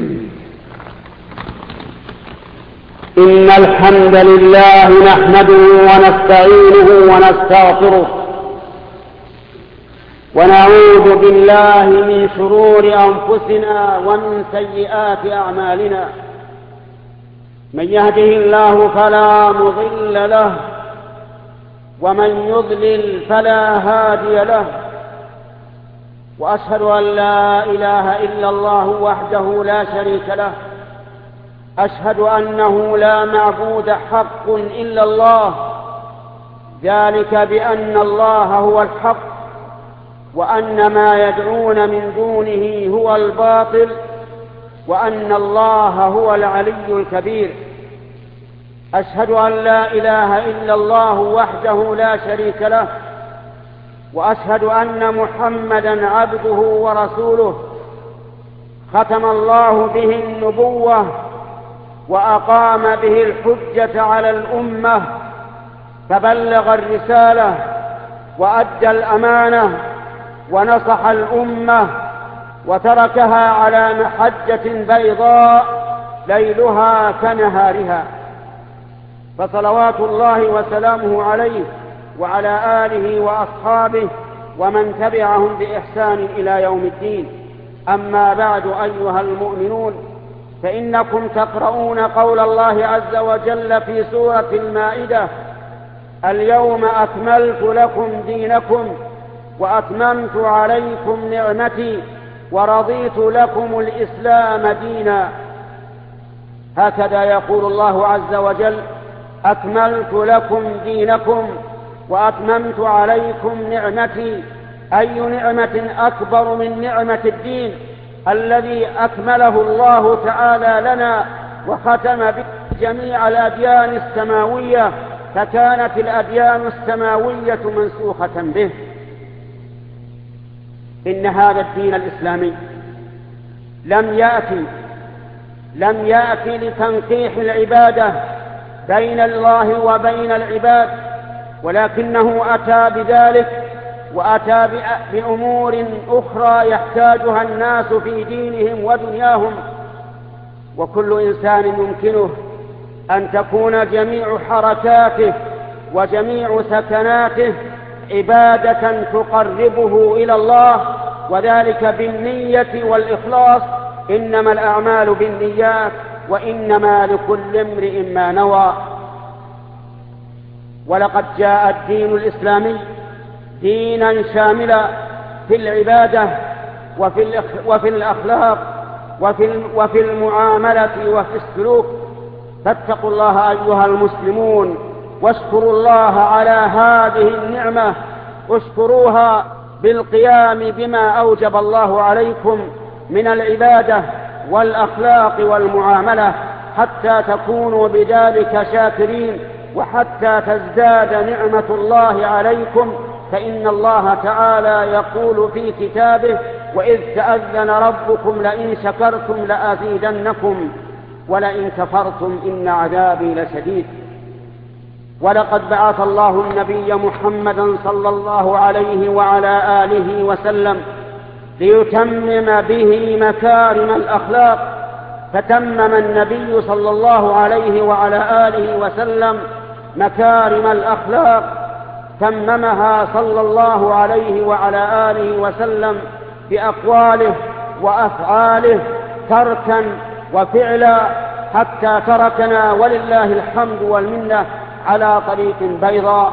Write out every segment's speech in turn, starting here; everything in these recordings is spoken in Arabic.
إن الحمد لله نحمده ونستعينه ونستغفره ونعوذ بالله من شرور أنفسنا ومن سيئات أعمالنا. من يهده الله فلا مضل له ومن يضلل فلا هادي له، وأشهد أن لا إله إلا الله وحده لا شريك له، أشهد أنه لا معبود حق إلا الله، ذلك بأن الله هو الحق وأن ما يدعون من دونه هو الباطل وأن الله هو العلي الكبير. أشهد أن لا إله إلا الله وحده لا شريك له، وأشهد أن محمدًا عبده ورسوله، ختم الله به النبوة وأقام به الحجة على الأمة، فبلغ الرسالة وأدى الأمانة ونصح الأمة وتركها على محجة بيضاء ليلها كنهارها، فصلوات الله وسلامه عليه وعلى آله وأصحابه ومن تبعهم بإحسان إلى يوم الدين. أما بعد، أيها المؤمنون، فإنكم تقرؤون قول الله عز وجل في سورة المائدة: اليوم أكملت لكم دينكم وأتممت عليكم نعمتي ورضيت لكم الإسلام دينا. هكذا يقول الله عز وجل: أكملت لكم دينكم وأتممت عليكم نعمتي. أي نعمة أكبر من نعمة الدين الذي أكمله الله تعالى لنا وختم به جميع الأديان السماوية، فكانت الأديان السماوية منسوخة به. إن هذا الدين الإسلامي لم يأتي لتنقيح العبادة بين الله وبين العباد، ولكنه أتى بذلك وأتى بأمور أخرى يحتاجها الناس في دينهم ودنياهم. وكل إنسان يمكنه أن تكون جميع حركاته وجميع سكناته عبادة تقربه إلى الله، وذلك بالنية والإخلاص. إنما الأعمال بالنيات وإنما لكل امرئ ما نوى. ولقد جاء الدين الإسلامي دينا شاملا في العبادة وفي الأخلاق وفي المعاملة وفي السلوك. فاتقوا الله أيها المسلمون واشكروا الله على هذه النعمة، اشكروها بالقيام بما أوجب الله عليكم من العبادة والأخلاق والمعاملة، حتى تكونوا بذلك شاكرين وحتى تزداد نعمة الله عليكم. فإن الله تعالى يقول في كتابه: وإذ تأذن ربكم لئن شكرتم لأزيدنكم ولئن كفرتم إن عذابي لشديد. ولقد بعث الله النبي محمدا صلى الله عليه وعلى آله وسلم ليتمم به مكارم الأخلاق، فتمم النبي صلى الله عليه وعلى آله وسلم مكارم الأخلاق، تممها صلى الله عليه وعلى آله وسلم بأقواله وأفعاله تركا وفعلا، حتى تركنا ولله الحمد والمنة على طريق بيضاء.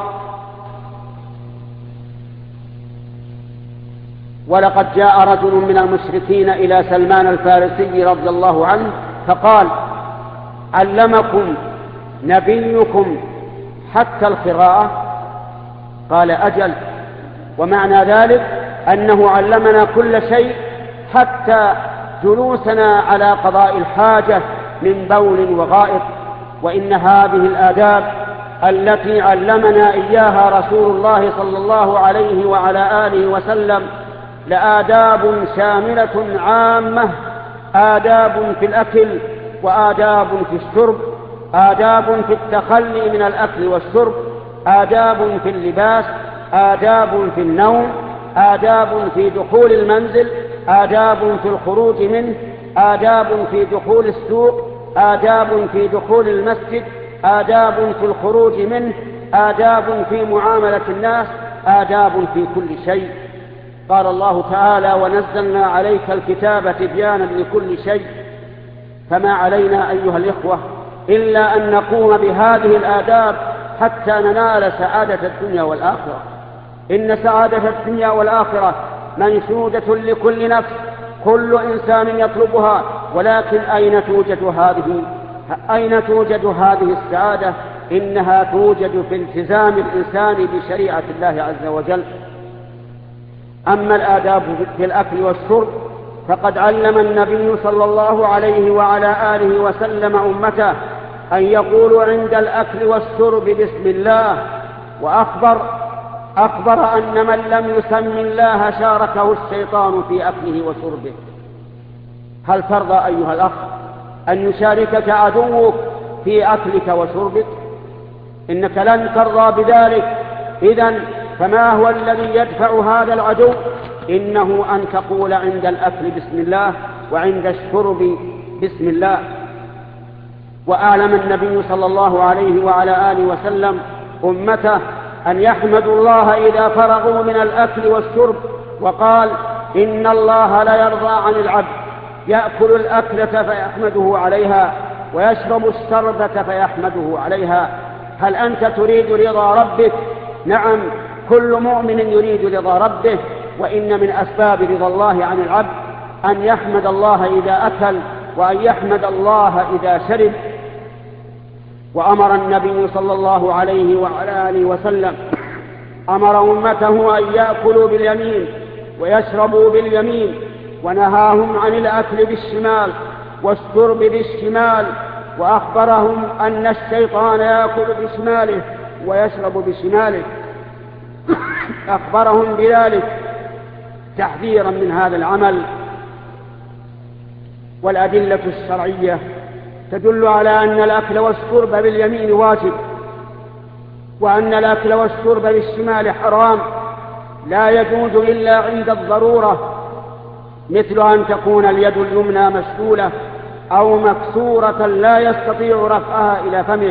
ولقد جاء رجل من المشركين إلى سلمان الفارسي رضي الله عنه فقال: علمكم نبيكم حتى القراءة؟ قال: أجل. ومعنى ذلك أنه علمنا كل شيء حتى جلوسنا على قضاء الحاجة من بول وغائط. وإن هذه الآداب التي علمنا إياها رسول الله صلى الله عليه وعلى آله وسلم لآداب شاملة عامة: آداب في الأكل، وآداب في الشرب، آداب في التخلي من الأكل والشرب، آداب في اللباس، آداب في النوم، آداب في دخول المنزل، آداب في الخروج منه، آداب في دخول السوق، آداب في دخول المسجد، آداب في الخروج منه، آداب في معاملة الناس، آداب في كل شيء. قال الله تعالى: ونزلنا عليك الكتاب تبيانا لكل شيء. فما علينا أيها الإخوة إلا أن نقوم بهذه الآداب حتى ننال سعادة الدنيا والآخرة. إن سعادة الدنيا والآخرة منشودة لكل نفس، كل إنسان يطلبها، ولكن أين توجد هذه السعادة؟ إنها توجد في التزام الإنسان بشريعة الله عز وجل. أما الآداب في الأكل والشرب فقد علم النبي صلى الله عليه وعلى آله وسلم أمته أن يقولوا عند الأكل والشرب بسم الله، وأخبر أن من لم يسم الله شاركه الشيطان في أكله وشربه. هل ترضى أيها الأخ أن يشاركك عدوك في أكلك وشربك؟ إنك لن ترضى بذلك. إذن فما هو الذي يدفع هذا العدو؟ إنه أن تقول عند الأكل بسم الله وعند الشرب بسم الله. وأعلم النبي صلى الله عليه وعلى آله وسلم أمته أن يحمدوا الله إذا فرغوا من الأكل والشرب، وقال: إن الله لا يرضى عن العبد يأكل الأكلة فيحمده عليها ويشرب الشربة فيحمده عليها. هل أنت تريد رضا ربك؟ نعم، كل مؤمن يريد رضا ربه، وإن من أسباب رضا الله عن العبد أن يحمد الله إذا أكل وأن يحمد الله إذا شرب. وأمر النبي صلى الله عليه وعلى آله وسلم أمر أمته أن يأكلوا باليمين ويشربوا باليمين، ونهاهم عن الأكل بالشمال والشرب بالشمال، وأخبرهم أن الشيطان يأكل بشماله ويشرب بشماله. أخبرهم بذلك تحذيرا من هذا العمل. والأدلة الشرعية تدل على أن الأكل والشرب باليمين واجب، وأن الأكل والشرب بالشمال حرام، لا يجوز إلا عند الضرورة، مثل أن تكون اليد اليمنى مشلولة أو مكسورة لا يستطيع رفعها إلى فمه.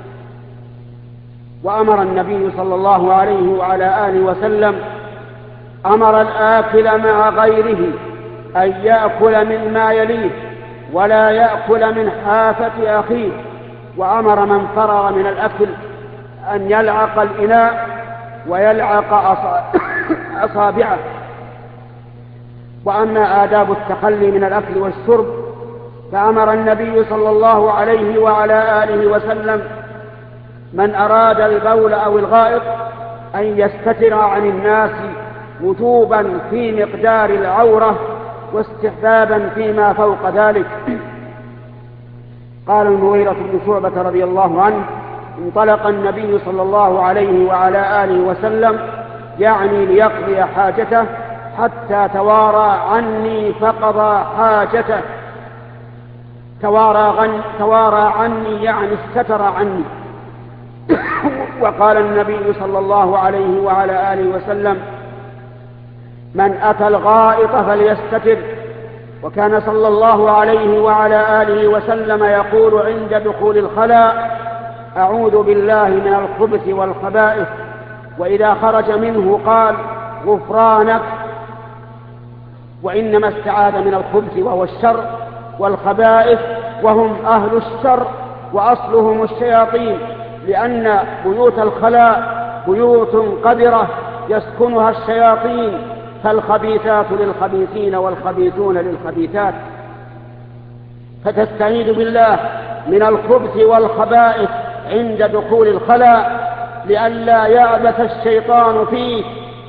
وأمر النبي صلى الله عليه وعلى آله وسلم أمر الآكل مع غيره أن يأكل مما يليه ولا يأكل من حافة أخيه، وأمر من فرغ من الأكل أن يلعق الإناء ويلعق أصابعه. وأما آداب التخلي من الأكل والشرب فأمر النبي صلى الله عليه وعلى آله وسلم من أراد البول أو الغائط أن يستتر عن الناس وجوبا في مقدار العورة واستحبابا فيما فوق ذلك. قال المغيرة بن شعبة رضي الله عنه: انطلق النبي صلى الله عليه وعلى آله وسلم يعني ليقضي حاجته حتى توارى عني فقضى حاجته. توارى عني يعني استتر عني. وقال النبي صلى الله عليه وعلى آله وسلم: من أتى الغائط فليستتر. وكان صلى الله عليه وعلى آله وسلم يقول عند دخول الخلاء: أعوذ بالله من الخبث والخبائث. وإذا خرج منه قال: غفرانك. وإنما استعاذ من الخبث وهو الشر، والخبائث وهم أهل الشر وأصلهم الشياطين، لأن بيوت الخلاء بيوت قذرة يسكنها الشياطين، فالخبيثات للخبيثين والخبيثون للخبيثات. فتستعيذ بالله من الخبث والخبائث عند دخول الخلاء لئلا يعبث الشيطان فيه.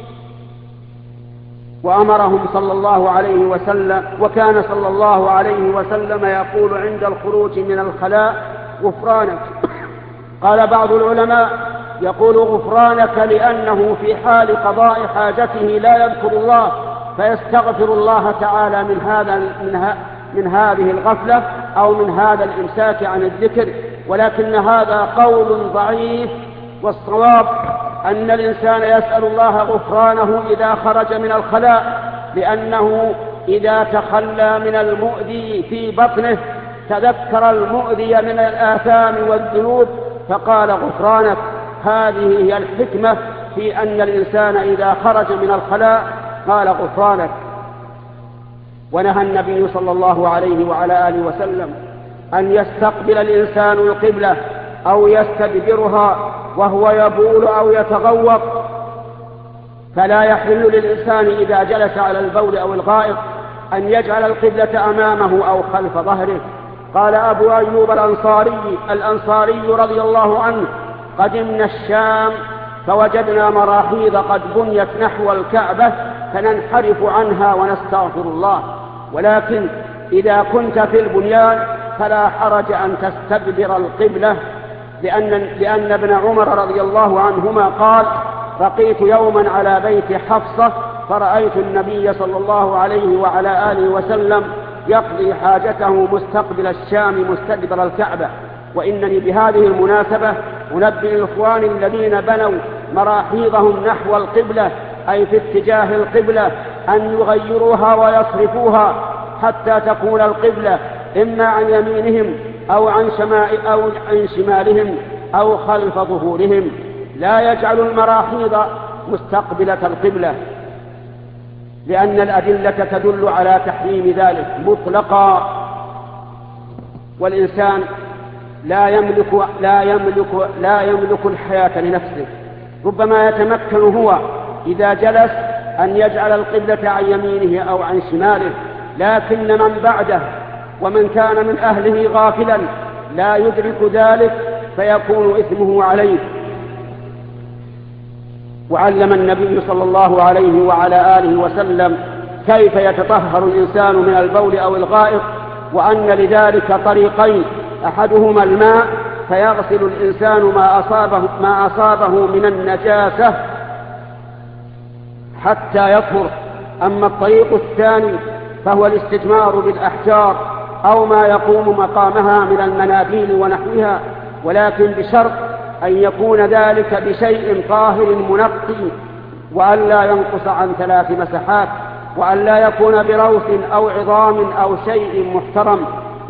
وأمرهم صلى الله عليه وسلم، وكان صلى الله عليه وسلم يقول عند الخروج من الخلاء: غفرانك. قال بعض العلماء: يقول غفرانك لأنه في حال قضاء حاجته لا يذكر الله فيستغفر الله تعالى من هذه الغفلة أو من هذا الإمساك عن الذكر. ولكن هذا قول ضعيف، والصواب أن الإنسان يسأل الله غفرانه إذا خرج من الخلاء، لأنه إذا تخلى من المؤذي في بطنه تذكر المؤذي من الآثام والذنوب فقال غفرانك. هذه هي الحكمة في أن الإنسان إذا خرج من الخلاء قال غفرانك. ونهى النبي صلى الله عليه وعلى آله وسلم أن يستقبل الإنسان القبلة أو يستدبرها وهو يبول أو يتغوط، فلا يحل للإنسان إذا جلس على البول أو الغائط أن يجعل القبلة أمامه أو خلف ظهره. قال أبو أيوب الأنصاري رضي الله عنه: قدمنا الشام فوجدنا مراحيض قد بنيت نحو الكعبة فننحرف عنها ونستغفر الله، ولكن إذا كنت في البنيان فلا حرج أن تستدبر القبلة، لأن ابن عمر رضي الله عنهما قال: بقيت يوما على بيت حفصة فرأيت النبي صلى الله عليه وعلى آله وسلم يقضي حاجته مستقبل الشام مستدبر الكعبة. وإنني بهذه المناسبة أنبه الإخوان الذين بنوا مراحيضهم نحو القبلة أي في اتجاه القبلة أن يغيروها ويصرفوها حتى تكون القبلة إما عن يمينهم أو عن شمالهم أو خلف ظهورهم، لا يجعل المراحيض مستقبلة القبلة، لأن الأدلة تدل على تحريم ذلك مطلقا. والإنسان لا يملك الحياة لنفسه، ربما يتمكن هو إذا جلس أن يجعل القبلة عن يمينه أو عن شماله، لكن من بعده ومن كان من أهله غافلا لا يدرك ذلك فيكون إثمه عليه. وعلم النبي صلى الله عليه وعلى آله وسلم كيف يتطهر الإنسان من البول أو الغائط، وأن لذلك طريقين: أحدهما الماء فيغسل الإنسان ما أصابه من النجاسة حتى يطهر. أما الطريق الثاني فهو الاستجمار بالأحجار أو ما يقوم مقامها من المناديل ونحوها، ولكن بشرط أن يكون ذلك بشيء طاهر منقي، وأن لا ينقص عن 3 مسحات، وأن لا يكون بروث أو عظام أو شيء محترم.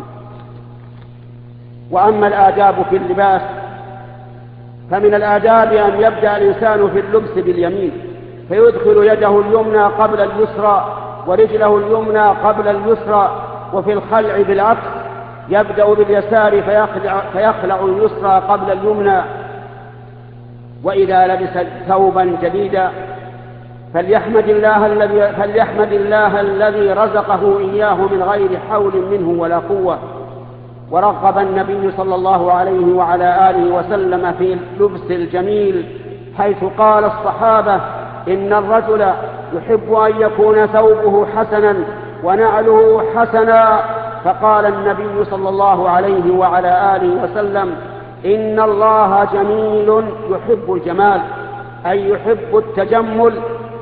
وأما الآداب في اللباس فمن الآداب أن يبدأ الإنسان في اللبس باليمين، فيدخل يده اليمنى قبل اليسرى ورجله اليمنى قبل اليسرى، وفي الخلع بالعكس يبدأ باليسار فيخلع اليسرى قبل اليمنى. وإذا لبس ثوبا جديدا فليحمد الله الذي رزقه إياه من غير حول منه ولا قوة. ورغب النبي صلى الله عليه وعلى آله وسلم في اللبس الجميل، حيث قال الصحابة: إن الرجل يحب أن يكون ثوبه حسنا ونعله حسنا، فقال النبي صلى الله عليه وعلى آله وسلم: إن الله جميل يحب الجمال، أي يحب التجمل.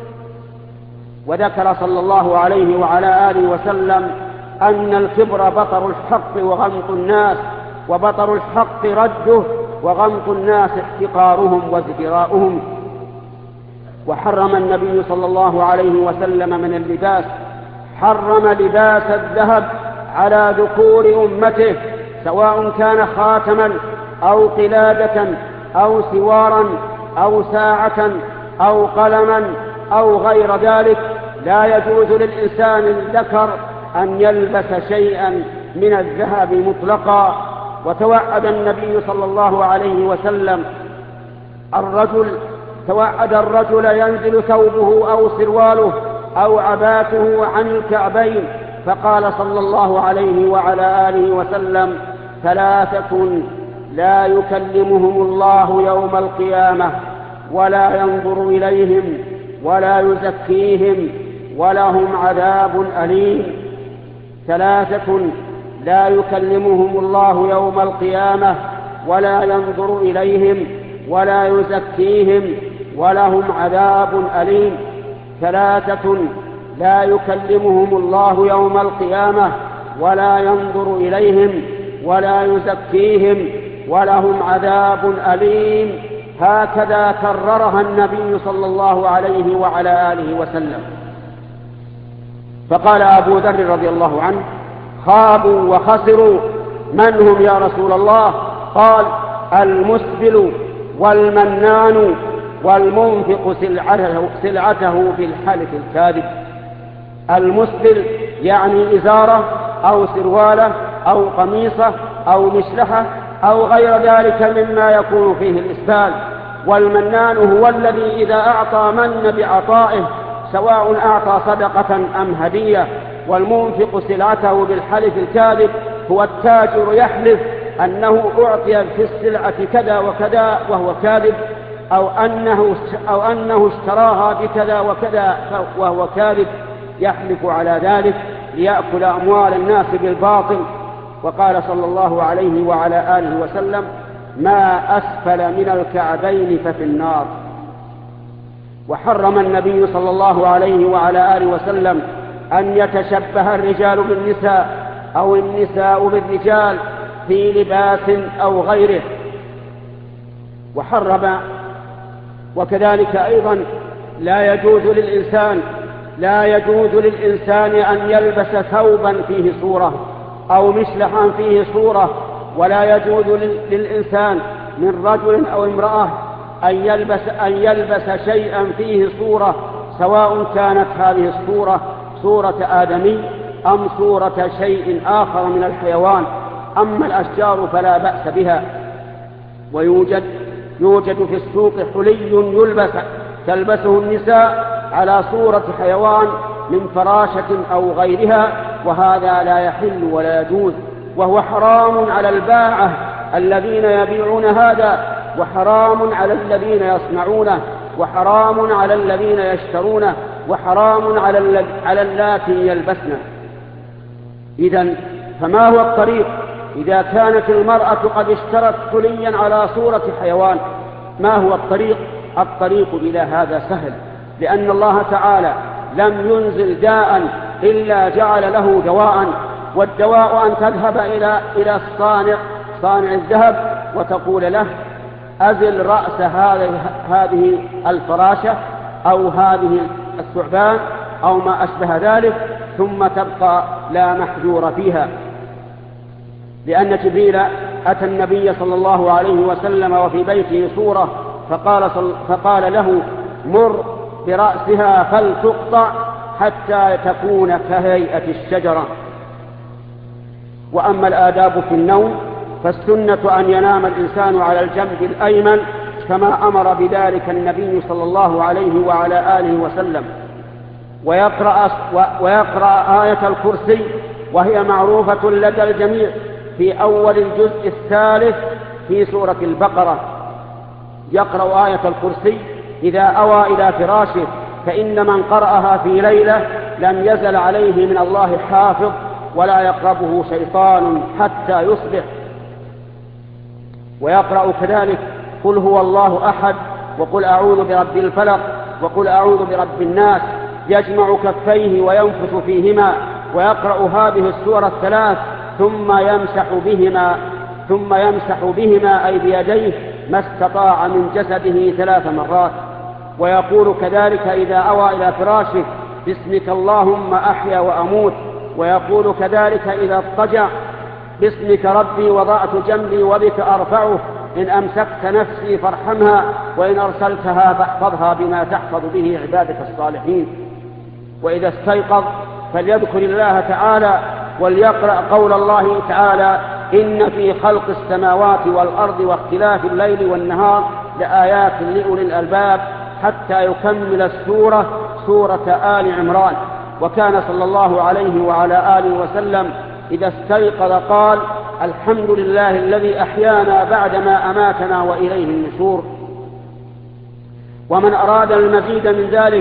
وذكر صلى الله عليه وعلى آله وسلم أن الكبر بطر الحق وغمط الناس، وبطر الحق رده، وغمط الناس احتقارهم وازدراؤهم. وحرم النبي صلى الله عليه وسلم من اللباس، حرم لباس الذهب على ذكور أمته، سواء كان خاتما أو قلادة أو سوارا أو ساعة أو قلما أو غير ذلك. لا يجوز للإنسان الذكر أن يلبس شيئا من الذهب مطلقا. وتوعد النبي صلى الله عليه وسلم توعد الرجل ينزل ثوبه أو سرواله أو عباته عن الكعبين، فقال صلى الله عليه وعلى آله وسلم: 3 لا يكلمهم الله يوم القيامة ولا ينظر إليهم ولا يزكيهم ولهم عذاب أليم. 3 لا يكلمهم الله يوم القيامة ولا ينظر إليهم ولا يزكيهم ولهم عذاب أليم. 3 لا يكلمهم الله يوم القيامة ولا ينظر إليهم ولا يزكيهم ولهم عذاب أليم. هكذا كررها النبي صلى الله عليه وعلى آله وسلم. فقال أبو ذر رضي الله عنه: خابوا وخسروا. من هم يا رسول الله؟ قال: المسبل والمنان والمنفق سلعته بالحلف الكاذب. المسبل يعني إزارة أو سروالة أو قميصة أو مشلحة أو غير ذلك مما يكون فيه الإسبال. والمنان هو الذي إذا أعطى من بعطائه، سواء أعطى صدقة أم هدية. والمنفق سلعته بالحلف الكاذب هو التاجر يحلف أنه أعطي في السلعة كذا وكذا وهو كاذب، أو أنه اشتراها بكذا وكذا وهو كاذب، يحلف على ذلك ليأكل أموال الناس بالباطل. وقال صلى الله عليه وعلى آله وسلم: ما أسفل من الكعبين ففي النار. وحرم النبي صلى الله عليه وعلى آله وسلم أن يتشبه الرجال بالنساء أو النساء بالرجال في لباس أو غيره. وحرم وكذلك أيضا لا يجوز للإنسان أن يلبس ثوبا فيه صورة أو مشلحا فيه صورة، ولا يجوز للإنسان من رجل أو امرأة أن يلبس شيئا فيه صورة، سواء كانت هذه الصورة صورة آدمي أم صورة شيء آخر من الحيوان. أما الأشجار فلا بأس بها. ويوجد في السوق حلي تلبسه النساء على صورة حيوان من فراشة أو غيرها، وهذا لا يحل ولا يجوز، وهو حرام على الباعة الذين يبيعون هذا، وحرام على الذين يصنعونه، وحرام على الذين يشترونه، وحرام على اللاتي يلبسنه. إذن فما هو الطريق إذا كانت المرأة قد اشترت حليا على صورة حيوان؟ ما هو الطريق؟ الطريق إلى هذا سهل، لأن الله تعالى لم ينزل داء إلا جعل له دواء، والدواء أن تذهب إلى صانع الذهب وتقول له: أزل رأس هذه الفراشة أو هذه الثعبان أو ما أشبه ذلك، ثم تبقى لا محجور فيها. لأن جبريل أتى النبي صلى الله عليه وسلم وفي بيته صورة، فقال له: مر برأسها فلتقطع حتى تكون كهيئة الشجرة. وأما الآداب في النوم فالسنة أن ينام الإنسان على الجنب الأيمن كما أمر بذلك النبي صلى الله عليه وعلى آله وسلم، ويقرأ آية الكرسي، وهي معروفة لدى الجميع، في أول الجزء الثالث في سورة البقرة. يقرأ آية الكرسي إذا أوى إلى فراشه، فإن من قرأها في ليلة لم يزل عليه من الله حافظ، ولا يقربه شيطان حتى يصبح. ويقرأ كذلك: قل هو الله أحد، وقل أعوذ برب الفلق، وقل أعوذ برب الناس. يجمع كفيه وينفث فيهما، ويقرأ هذه السور الثلاث ثم يمسح بهما أي بيديه ما استطاع من جسده 3 مرات. ويقول كذلك إذا أوى إلى فراشه: باسمك اللهم أحيا وأموت. ويقول كذلك إذا اضطجع: باسمك ربي وضعت جنبي وبك أرفعه، إن أمسكت نفسي فارحمها، وإن أرسلتها فاحفظها بما تحفظ به عبادك الصالحين. وإذا استيقظ فليذكر الله تعالى، وليقرأ قول الله تعالى: إن في خلق السماوات والأرض واختلاف الليل والنهار لآيات لأولي الألباب، حتى يكمل السورة سورة آل عمران. وكان صلى الله عليه وعلى آله وسلم إذا استيقظ قال: الحمد لله الذي أحيانا بعدما أماتنا وإليه النشور. ومن أراد المزيد من ذلك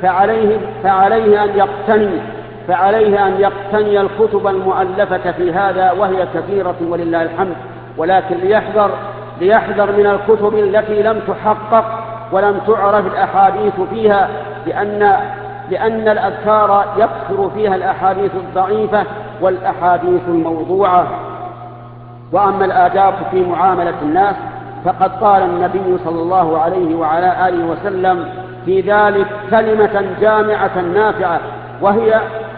فعليه أن يقتني الكتب المؤلفة في هذا، وهي كثيرة ولله الحمد، ولكن ليحذر من الكتب التي لم تحقق ولم تعرف الأحاديث فيها، لأن الأذكار يكثر فيها الأحاديث الضعيفة والأحاديث الموضوعة. وأما الآداب في معاملة الناس فقد قال النبي صلى الله عليه وعلى آله وسلم في ذلك كلمة جامعة نافعة، وهي: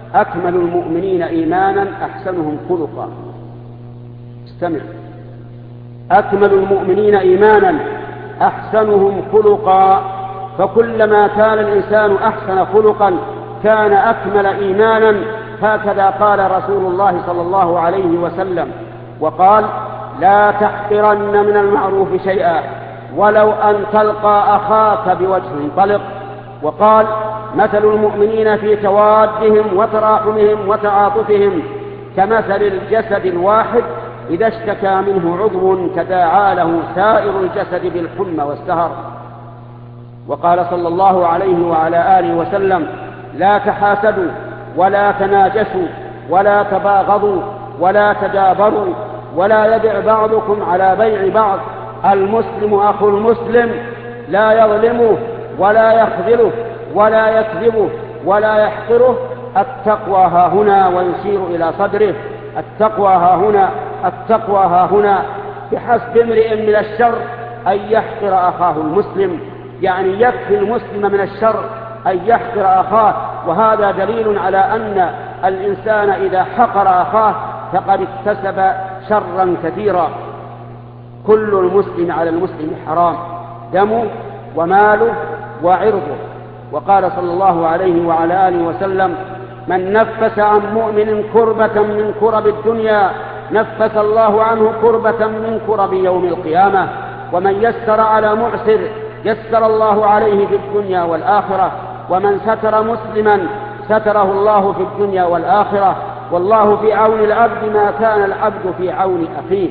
أكمل المؤمنين إيمانا أحسنهم خلقا. استمع، أكمل المؤمنين إيمانا أحسنهم خلقا، فكلما كان الإنسان أحسن خلقا كان أكمل إيمانا، هكذا قال رسول الله صلى الله عليه وسلم. وقال: لا تحقرن من المعروف شيئا ولو أن تلقى أخاك بوجه طلق. وقال: مثل المؤمنين في توادهم وتراحمهم وتعاطفهم كمثل الجسد الواحد إذا اشتكى منه عضو تداعى له سائر الجسد بالحمى والسهر. وقال صلى الله عليه وعلى آله وسلم: لا تحاسدوا ولا تناجشوا ولا تباغضوا ولا تدابروا ولا يبع بعضكم على بيع بعض، المسلم أخو المسلم لا يظلمه ولا يخذله ولا يكذبه ولا يحقره. التقوى ها هنا، ويشير إلى صدره. التقوى ها هنا، التقوى ها هنا. بحسب امرئ من الشر أن يحقر أخاه المسلم، يعني يكفي المسلم من الشر أن يحقر أخاه. وهذا دليل على أن الإنسان إذا حقر أخاه فقد اكتسب شرا كثيرا. كل المسلم على المسلم حرام، دمه وماله وعرضه. وقال صلى الله عليه وعلى آله وسلم: من نفس عن مؤمن كربة من كرب الدنيا نفس الله عنه كربة من كرب يوم القيامة. ومن يسر على معسر يسر الله عليه في الدنيا والآخرة. ومن ستر مسلما ستره الله في الدنيا والآخرة. والله في عون العبد ما كان العبد في عون أخيه.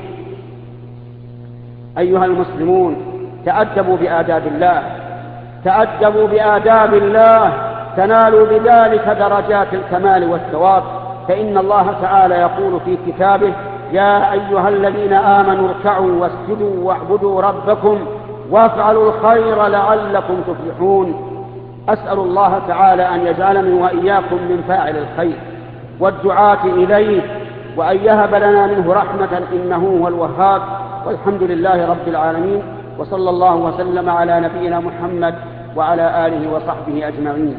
أيها المسلمون، تأدبوا بآداب الله، تأدبوا بآداب الله، تنالوا بذلك درجات الكمال والثواب. فإن الله تعالى يقول في كتابه: يا أيها الذين آمنوا اركعوا واسجدوا واعبدوا ربكم وافعلوا الخير لعلكم تفلحون. أسأل الله تعالى أن يجعلني وإياكم من فاعل الخير والدعاة إليه، وأن يهب لنا منه رحمة إنه هو الوهاب. والحمد لله رب العالمين، وصلى الله وسلم على نبينا محمد وعلى آله وصحبه أجمعين.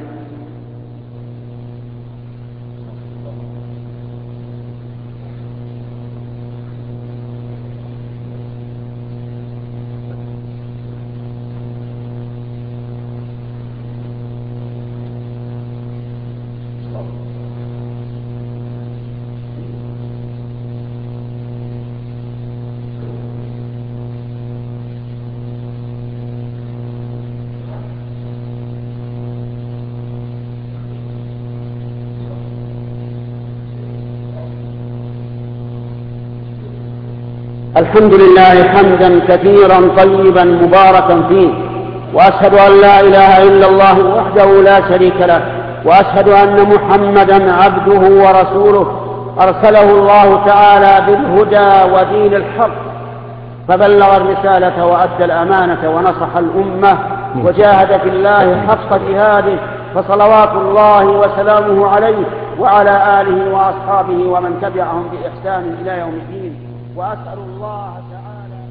الحمد لله حمدا كثيرا طيبا مباركا فيه، وأشهد أن لا إله إلا الله وحده لا شريك له، وأشهد أن محمدا عبده ورسوله أرسله الله تعالى بالهدى ودين الحق، فبلغ الرسالة وأدى الأمانة ونصح الأمة وجاهد في الله حق جهاده، فصلوات الله وسلامه عليه وعلى آله وأصحابه ومن تبعهم بإحسان إلى يوم الدين. وأسأل الله تعالى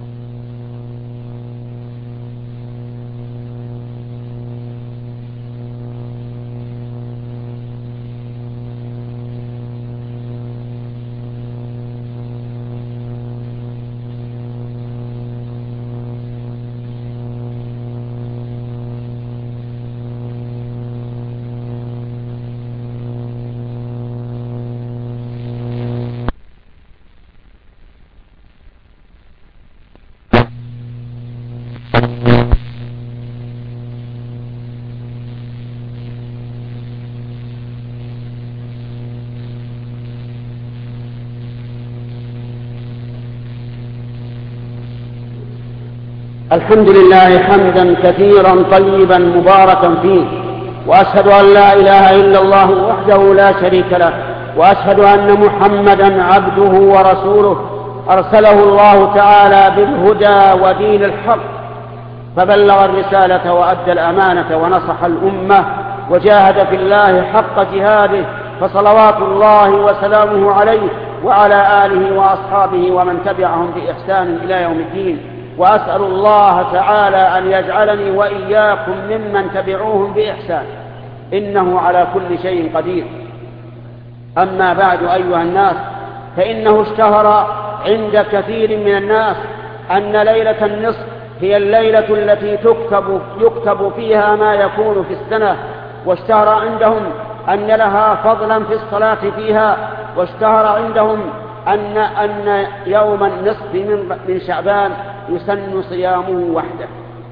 الحمد لله حمدا كثيرا طيبا مباركا فيه، وأشهد أن لا إله إلا الله وحده لا شريك له، وأشهد أن محمدا عبده ورسوله أرسله الله تعالى بالهدى ودين الحق، فبلغ الرسالة وأدى الأمانة ونصح الأمة وجاهد في الله حق جهاده، فصلوات الله وسلامه عليه وعلى آله وأصحابه ومن تبعهم بإحسان إلى يوم الدين. وأسأل الله تعالى أن يجعلني وإياكم ممن تبعوهم بإحسان، إنه على كل شيء قدير. أما بعد أيها الناس، فإنه اشتهر عند كثير من الناس أن ليلة النصف هي الليلة التي يكتب فيها ما يكون في السنة، واشتهر عندهم أن لها فضلا في الصلاة فيها، واشتهر عندهم أن يوم النصف من شعبان يسن صيامه وحده.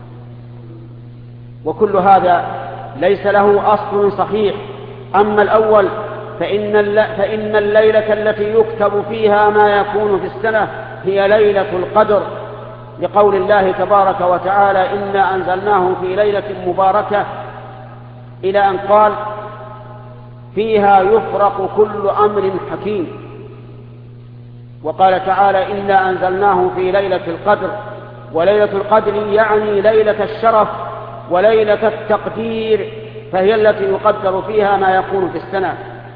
وكل هذا ليس له أصل صحيح. أما الأول فإن الليلة التي يكتب فيها ما يكون في السنة هي ليلة القدر، لقول الله تبارك وتعالى: إنا أنزلناه في ليلة مباركة، إلى أن قال: فيها يفرق كل أمر حكيم. وقال تعالى: إنا أنزلناه في ليلة القدر، وليلة القدر يعني ليلة الشرف وليلة التقدير، فهي التي يقدر فيها ما يكون في السنة.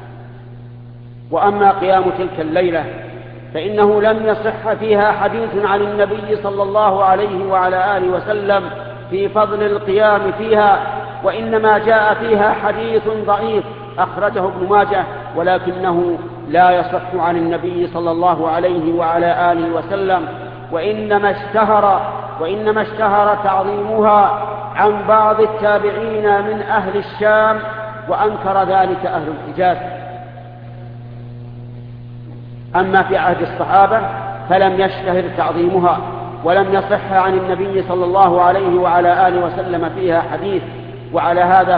وأما قيام تلك الليلة فإنه لم يصح فيها حديث عن النبي صلى الله عليه وعلى آله وسلم في فضل القيام فيها، وإنما جاء فيها حديث ضعيف أخرجه ابن ماجه، ولكنه لا يصح عن النبي صلى الله عليه وعلى آله وسلم، وإنما اشتهر تعظيمها عن بعض التابعين من أهل الشام، وأنكر ذلك أهل الحجاز. أما في عهد الصحابة فلم يشتهر تعظيمها، ولم يصح عن النبي صلى الله عليه وعلى آله وسلم فيها حديث، وعلى هذا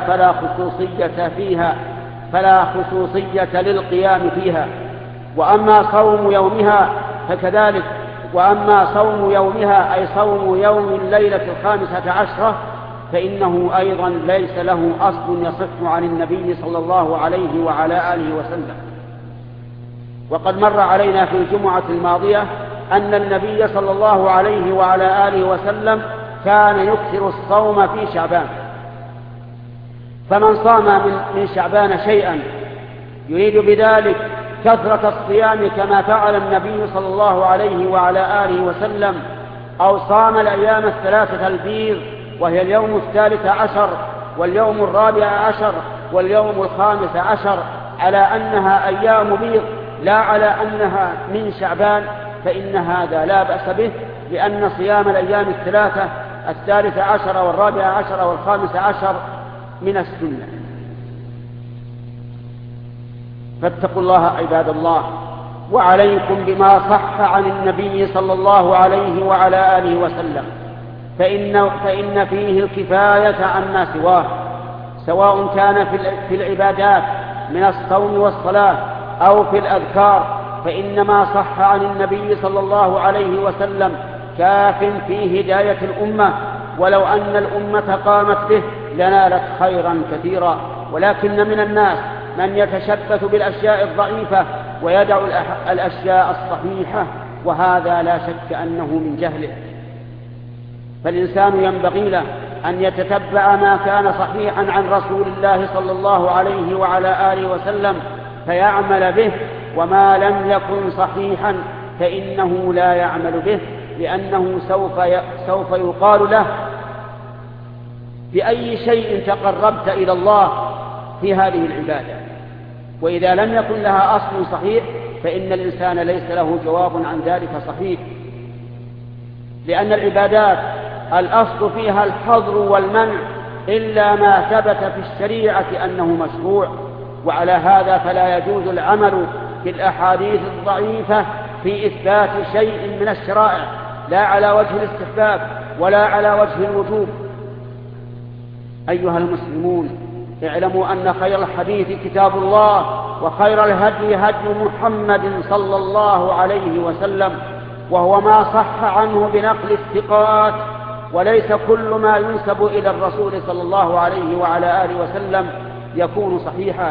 فلا خصوصية للقيام فيها. وأما صوم يومها فكذلك، وأما صوم يومها أي صوم يوم الليلة 15 فإنه أيضا ليس له أصل يصح عن النبي صلى الله عليه وعلى آله وسلم. وقد مر علينا في الجمعة الماضية أن النبي صلى الله عليه وعلى آله وسلم كان يكثر الصوم في شعبان، فمن صام من شعبان شيئا يريد بذلك كثرة الصيام كما فعل النبي صلى الله عليه وعلى آله وسلم، أو صام الأيام 3 البيض وهي اليوم 13 واليوم 14 واليوم 15 على أنها أيام بيض لا على أنها من شعبان، فإن هذا لا بأس به، لأن صيام الأيام 13 و14 و15 من السنة. فاتقوا الله عباد الله، وعليكم بما صح عن النبي صلى الله عليه وعلى آله وسلم، فإن فيه الكفاية عما سواه، سواء كان في العبادات من الصوم والصلاة أو في الأذكار، فإنما صح عن النبي صلى الله عليه وسلم كاف في هداية الأمة، ولو أن الأمة قامت به لنالت خيرا كثيرا. ولكن من الناس من يتشبث بالأشياء الضعيفة ويدع الأشياء الصحيحة، وهذا لا شك أنه من جهله. فالإنسان ينبغي له أن يتتبع ما كان صحيحا عن رسول الله صلى الله عليه وعلى آله وسلم فيعمل به، وما لم يكن صحيحا فإنه لا يعمل به، لأنه سوف يقال له: بأي شيء تقربت إلى الله في هذه العبادة؟ وإذا لم يكن لها أصل صحيح فإن الإنسان ليس له جواب عن ذلك صحيح، لأن العبادات الأصل فيها الحظر والمنع إلا ما ثبت في الشريعة أنه مشروع. وعلى هذا فلا يجوز العمل في الأحاديث الضعيفة في إثبات شيء من الشرائع، لا على وجه الاستحباب ولا على وجه الوجوب. أيها المسلمون، اعلموا أن خير الحديث كتاب الله، وخير الهدي هدي محمد صلى الله عليه وسلم، وهو ما صح عنه بنقل الثقات، وليس كل ما ينسب إلى الرسول صلى الله عليه وعلى آله وسلم يكون صحيحا.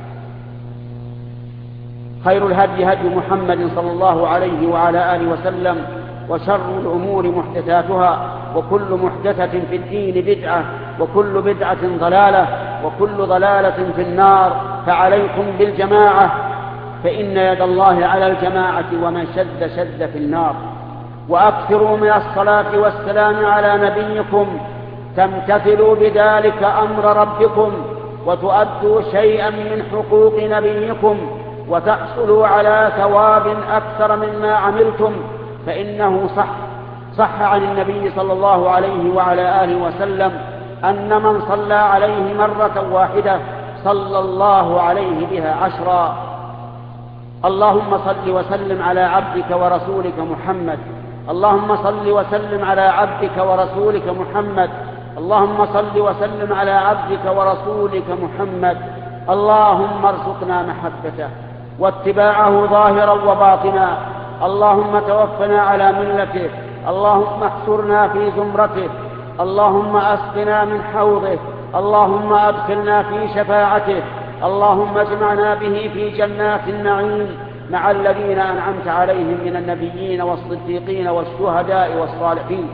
خير الهدي هدي محمد صلى الله عليه وعلى آله وسلم، وشر الأمور محدثاتها، وكل محدثة في الدين بدعة، وكل بدعة ضلالة، وكل ضلالة في النار. فعليكم بالجماعة، فإن يد الله على الجماعة، ومن شد في النار. وأكثروا من الصلاة والسلام على نبيكم، تمتثلوا بذلك أمر ربكم، وتؤدوا شيئا من حقوق نبيكم، وتحصلوا على ثواب أكثر مما عملتم، فإنه صح عن النبي صلى الله عليه وعلى آله وسلم أن من صلى عليه مرة واحدة صلى الله عليه بها 10. اللهم صل وسلم على عبدك ورسولك محمد. اللهم صل وسلم على عبدك ورسولك محمد. اللهم صل وسلم على عبدك ورسولك محمد. اللهم ارزقنا محبته واتباعه ظاهرا وباطنا. اللهم توفنا على ملته. اللهم احشرنا في زمرته. اللهم اسقنا من حوضه. اللهم ادخلنا في شفاعته. اللهم اجمعنا به في جنات النعيم مع الذين أنعمت عليهم من النبيين والصديقين والشهداء والصالحين.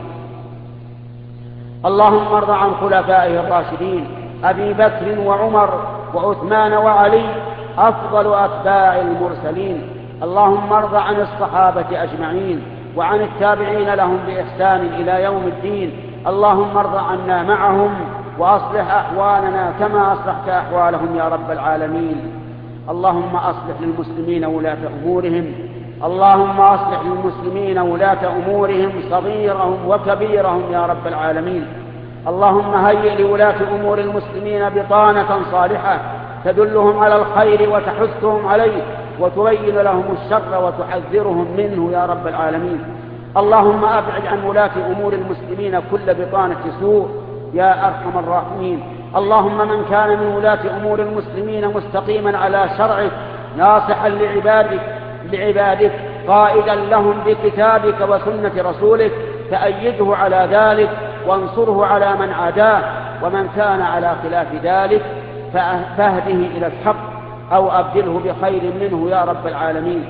اللهم ارض عن خلفائه الراشدين أبي بكر وعمر وعثمان وعلي أفضل أتباع المرسلين. اللهم ارض عن الصحابة أجمعين وعن التابعين لهم بإحسان إلى يوم الدين. اللهم ارض عنا معهم وأصلح أحوالنا كما أصلحت أحوالهم يا رب العالمين. اللهم أصلح للمسلمين ولاة أمورهم. اللهم أصلح للمسلمين ولاة أمورهم صغيرهم وكبيرهم يا رب العالمين. اللهم هيئ لولاة أمور المسلمين بطانة صالحة تدلهم على الخير وتحثهم عليه وتبين لهم الشر وتحذرهم منه يا رب العالمين. اللهم أبعد عن ولاة أمور المسلمين كل بطانة سوء يا أرحم الراحمين. اللهم من كان من ولاة أمور المسلمين مستقيما على شرعك ناصحا لعبادك قائدا لهم بكتابك وسنة رسولك فأيده على ذلك وانصره على من عاداه. ومن كان على خلاف ذلك فاهده إلى الحق أو أبدله بخير منه يا رب العالمين.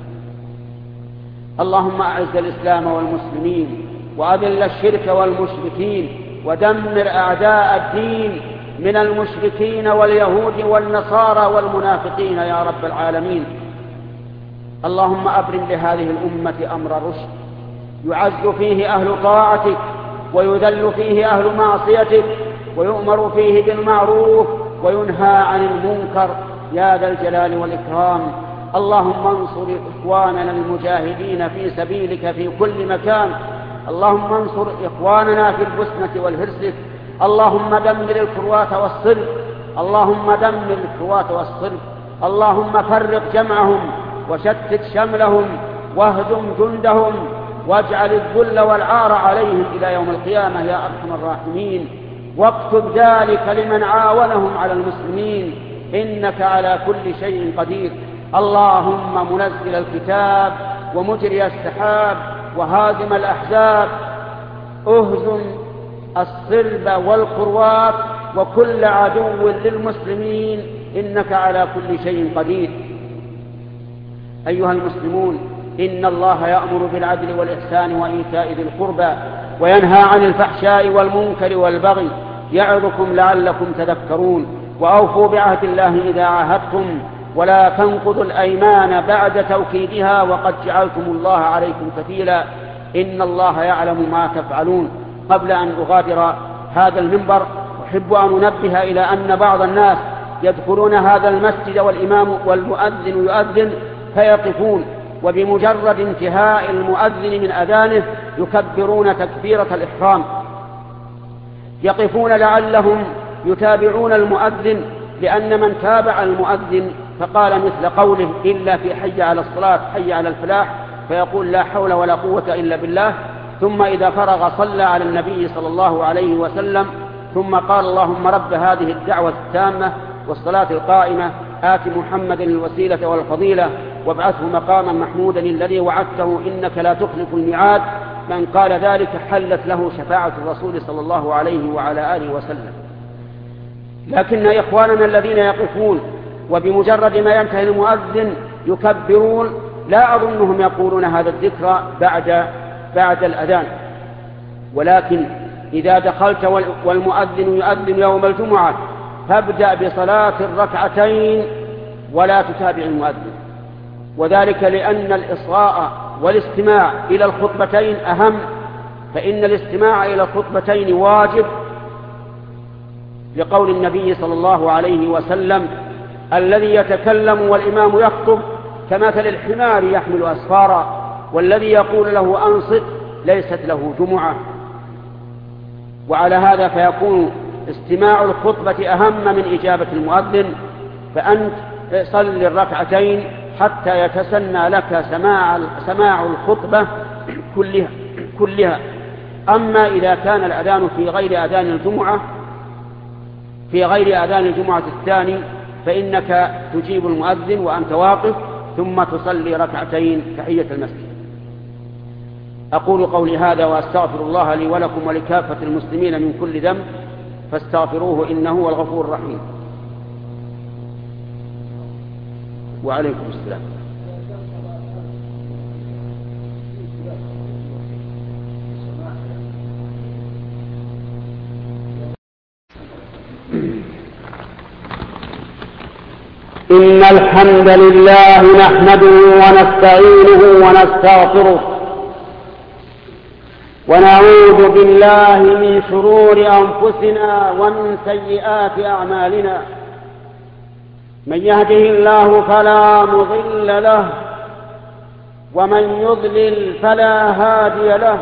اللهم أعز الإسلام والمسلمين وأذل الشرك والمشركين ودمر أعداء الدين من المشركين واليهود والنصارى والمنافقين يا رب العالمين. اللهم أبرم لهذه الأمة أمر رشد يعز فيه أهل طاعتك ويذل فيه أهل معصيتك ويؤمر فيه بالمعروف وينهى عن المنكر يا ذا الجلال والإكرام. اللهم انصر إخواننا المجاهدين في سبيلك في كل مكان. اللهم انصر إخواننا في البوسنة والهرسك. اللهم دمر الكروات والصلب. اللهم دمر الكروات والصلب. اللهم فرق جمعهم وشتت شملهم واهدم جندهم واجعل الذل والعار عليهم إلى يوم القيامة يا أرحم الراحمين. واكتب ذلك لمن عاونهم على المسلمين إنك على كل شيء قدير. اللهم منزل الكتاب ومجري السحاب وهازم الأحزاب اهزم الصلب والقروات وكل عدو للمسلمين إنك على كل شيء قدير. أيها المسلمون إن الله يأمر بالعدل والإحسان وإيتاء ذي القربى وينهى عن الفحشاء والمنكر والبغي يعظكم لعلكم تذكرون. وأوفوا بعهد الله إذا عاهدتم ولا تنقضوا الأيمان بعد توكيدها وقد جعلتم الله عليكم كفيلا إن الله يعلم ما تفعلون. قبل أن أغادر هذا المنبر أحب أن أنبه إلى أن بعض الناس يدخلون هذا المسجد والإمام والمؤذن يؤذن فيقفون وبمجرد انتهاء المؤذن من أذانه يكبرون تكبيرة الإحرام. يقفون لعلهم يتابعون المؤذن لأن من تابع المؤذن فقال مثل قوله إلا في حي على الصلاة حي على الفلاح فيقول لا حول ولا قوة إلا بالله. ثم إذا فرغ صلى على النبي صلى الله عليه وسلم ثم قال اللهم رب هذه الدعوة التامة والصلاة القائمة آت محمد الوسيلة والفضيلة وابعثه مقاما محمودا الذي وعدته إنك لا تخلف الميعاد. من قال ذلك حلت له شفاعة الرسول صلى الله عليه وعلى آله وسلم. لكن إخواننا الذين يقفون وبمجرد ما ينتهي المؤذن يكبرون لا أظنهم يقولون هذا الذكر بعد الأذان. ولكن إذا دخلت والمؤذن يؤذن يوم الجمعة فابدأ بصلاة الركعتين ولا تتابع المؤذن. وذلك لأن الإصغاء والاستماع إلى الخطبتين أهم. فإن الاستماع إلى الخطبتين واجب لقول النبي صلى الله عليه وسلم الذي يتكلم والإمام يخطب كمثل الحمار يحمل أسفارا، والذي يقول له أنصت ليست له جمعة. وعلى هذا فيكون استماع الخطبة أهم من إجابة المؤذن، فأنت صل الركعتين حتى يتسنى لك سماع الخطبة كلها. أما إذا كان الأذان في غير أذان الجمعة الثاني فإنك تجيب المؤذن وأنت واقف، ثم تصلي ركعتين تحية المسجد. أقول قولي هذا وأستغفر الله لي ولكم ولكافة المسلمين من كل ذنب، فاستغفروه إنه هو الغفور الرحيم. وعليكم السلام. إن الحمد لله نحمده ونستعينه ونستغفره، ونعوذ بالله من شرور أنفسنا ومن سيئات أعمالنا. من يهده الله فلا مضل له، ومن يضلل فلا هادي له.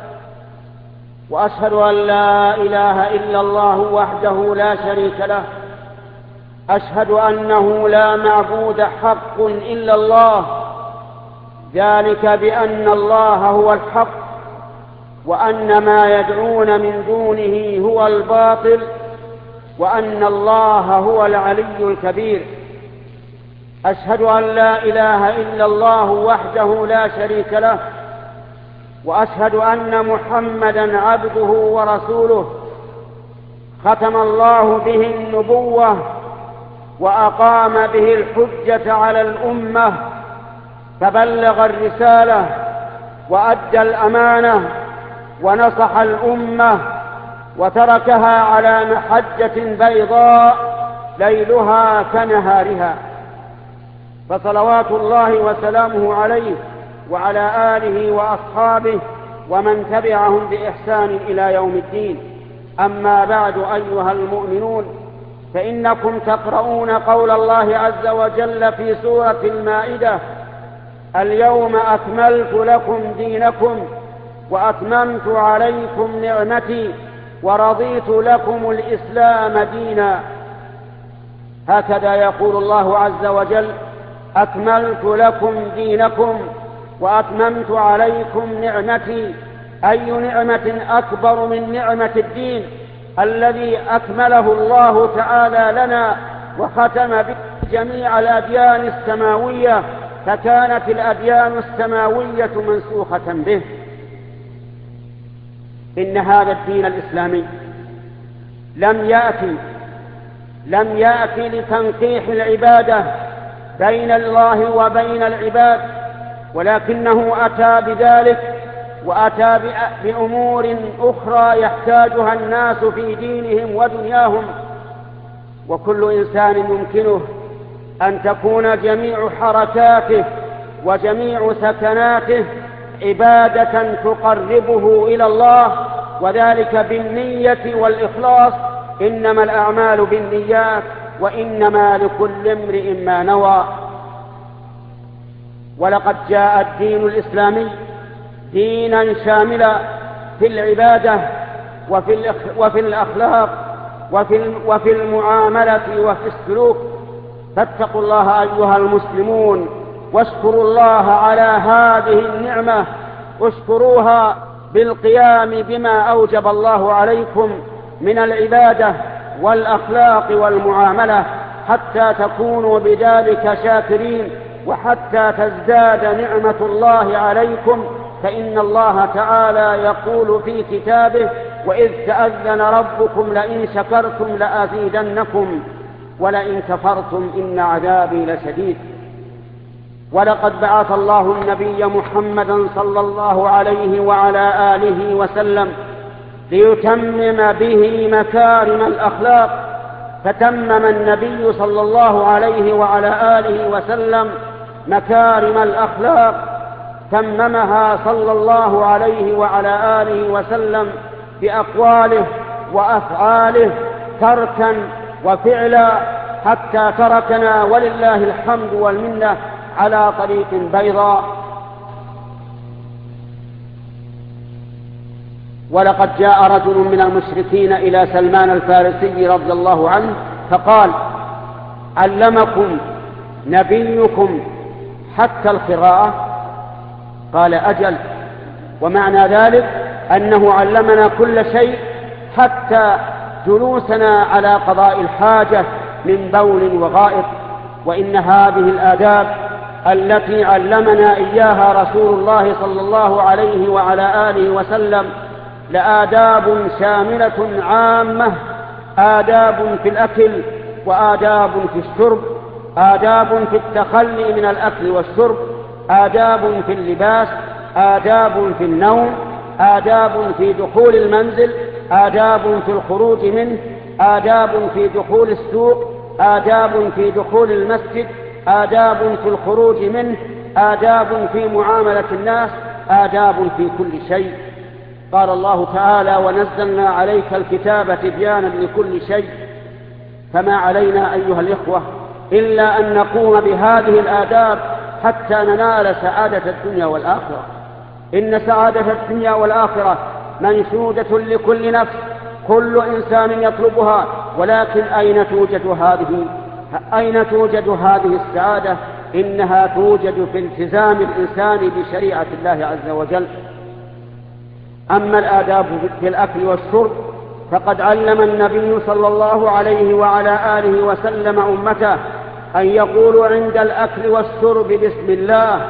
وأشهد أن لا إله إلا الله وحده لا شريك له. أشهد أنه لا معبود حق إلا الله، ذلك بأن الله هو الحق، وأن ما يدعون من دونه هو الباطل، وأن الله هو العلي الكبير. أشهد أن لا إله إلا الله وحده لا شريك له، وأشهد أن محمدًا عبده ورسوله، ختم الله به النبوة وأقام به الحجة على الأمة، فبلغ الرسالة وأدى الأمانة ونصح الأمة، وتركها على محجة بيضاء ليلها كنهارها. فصلوات الله وسلامه عليه وعلى آله وأصحابه ومن تبعهم بإحسان إلى يوم الدين. أما بعد، أيها المؤمنون، فإنكم تقرؤون قول الله عز وجل في سورة المائدة: اليوم أكملت لكم دينكم وأتممت عليكم نعمتي ورضيت لكم الإسلام دينا. هكذا يقول الله عز وجل: أكملت لكم دينكم وأتممت عليكم نعمتي. أي نعمة أكبر من نعمة الدين الذي أكمله الله تعالى لنا وختم به جميع الأديان السماوية، فكانت الأديان السماوية منسوخة به. إن هذا الدين الإسلامي لم يأتي لتنقيح العبادة بين الله وبين العباد، ولكنه أتى بذلك وأتى بأمور أخرى يحتاجها الناس في دينهم ودنياهم. وكل إنسان يمكنه أن تكون جميع حركاته وجميع سكناته عبادة تقربه إلى الله، وذلك بالنية والإخلاص. إنما الأعمال بالنيات وإنما لكل امرئ ما نوى. ولقد جاء الدين الإسلامي دينا شاملا في العبادة وفي الأخلاق وفي المعاملة وفي السلوك. فاتقوا الله أيها المسلمون، واشكروا الله على هذه النعمة، اشكروها بالقيام بما أوجب الله عليكم من العبادة والأخلاق والمعاملة، حتى تكونوا بذلك شاكرين، وحتى تزداد نعمة الله عليكم. فإن الله تعالى يقول في كتابه: وإذ تأذن ربكم لئن شكرتم لأزيدنكم ولئن كفرتم إن عذابي لشديد. ولقد بعث الله النبي محمدا صلى الله عليه وعلى آله وسلم ليتمم به مكارم الأخلاق، فتمم النبي صلى الله عليه وعلى آله وسلم مكارم الأخلاق، تممها صلى الله عليه وعلى آله وسلم بأقواله وأفعاله تركا وفعلا، حتى تركنا ولله الحمد والمنة على طريق بيضاء. ولقد جاء رجل من المشركين إلى سلمان الفارسي رضي الله عنه فقال: علمكم نبيكم حتى القراءة؟ قال: أجل. ومعنى ذلك أنه علمنا كل شيء حتى جلوسنا على قضاء الحاجة من بول وغائط. وإن هذه الآداب التي علمنا إياها رسول الله صلى الله عليه وعلى آله وسلم لآداب شاملة عامة: آداب في الأكل، وآداب في الشرب، آداب في التخلي من الأكل والشرب، آداب في اللباس، آداب في النوم، آداب في دخول المنزل، آداب في الخروج منه، آداب في دخول السوق، آداب في دخول المسجد، آداب في الخروج منه، آداب في معاملة الناس، آداب في كل شيء. قال الله تعالى: ونزلنا عليك الكتاب تبيانا لكل شيء. فما علينا أيها الإخوة إلا أن نقوم بهذه الآداب حتى ننال سعادة الدنيا والآخرة. إن سعادة الدنيا والآخرة منشودة لكل نفس، كل إنسان يطلبها، ولكن أين توجد هذه السعادة؟ إنها توجد في التزام الإنسان بشريعة الله عز وجل. أما الآداب في الأكل والشرب فقد علم النبي صلى الله عليه وعلى آله وسلم أمته أن يقولوا عند الأكل والشرب بسم الله،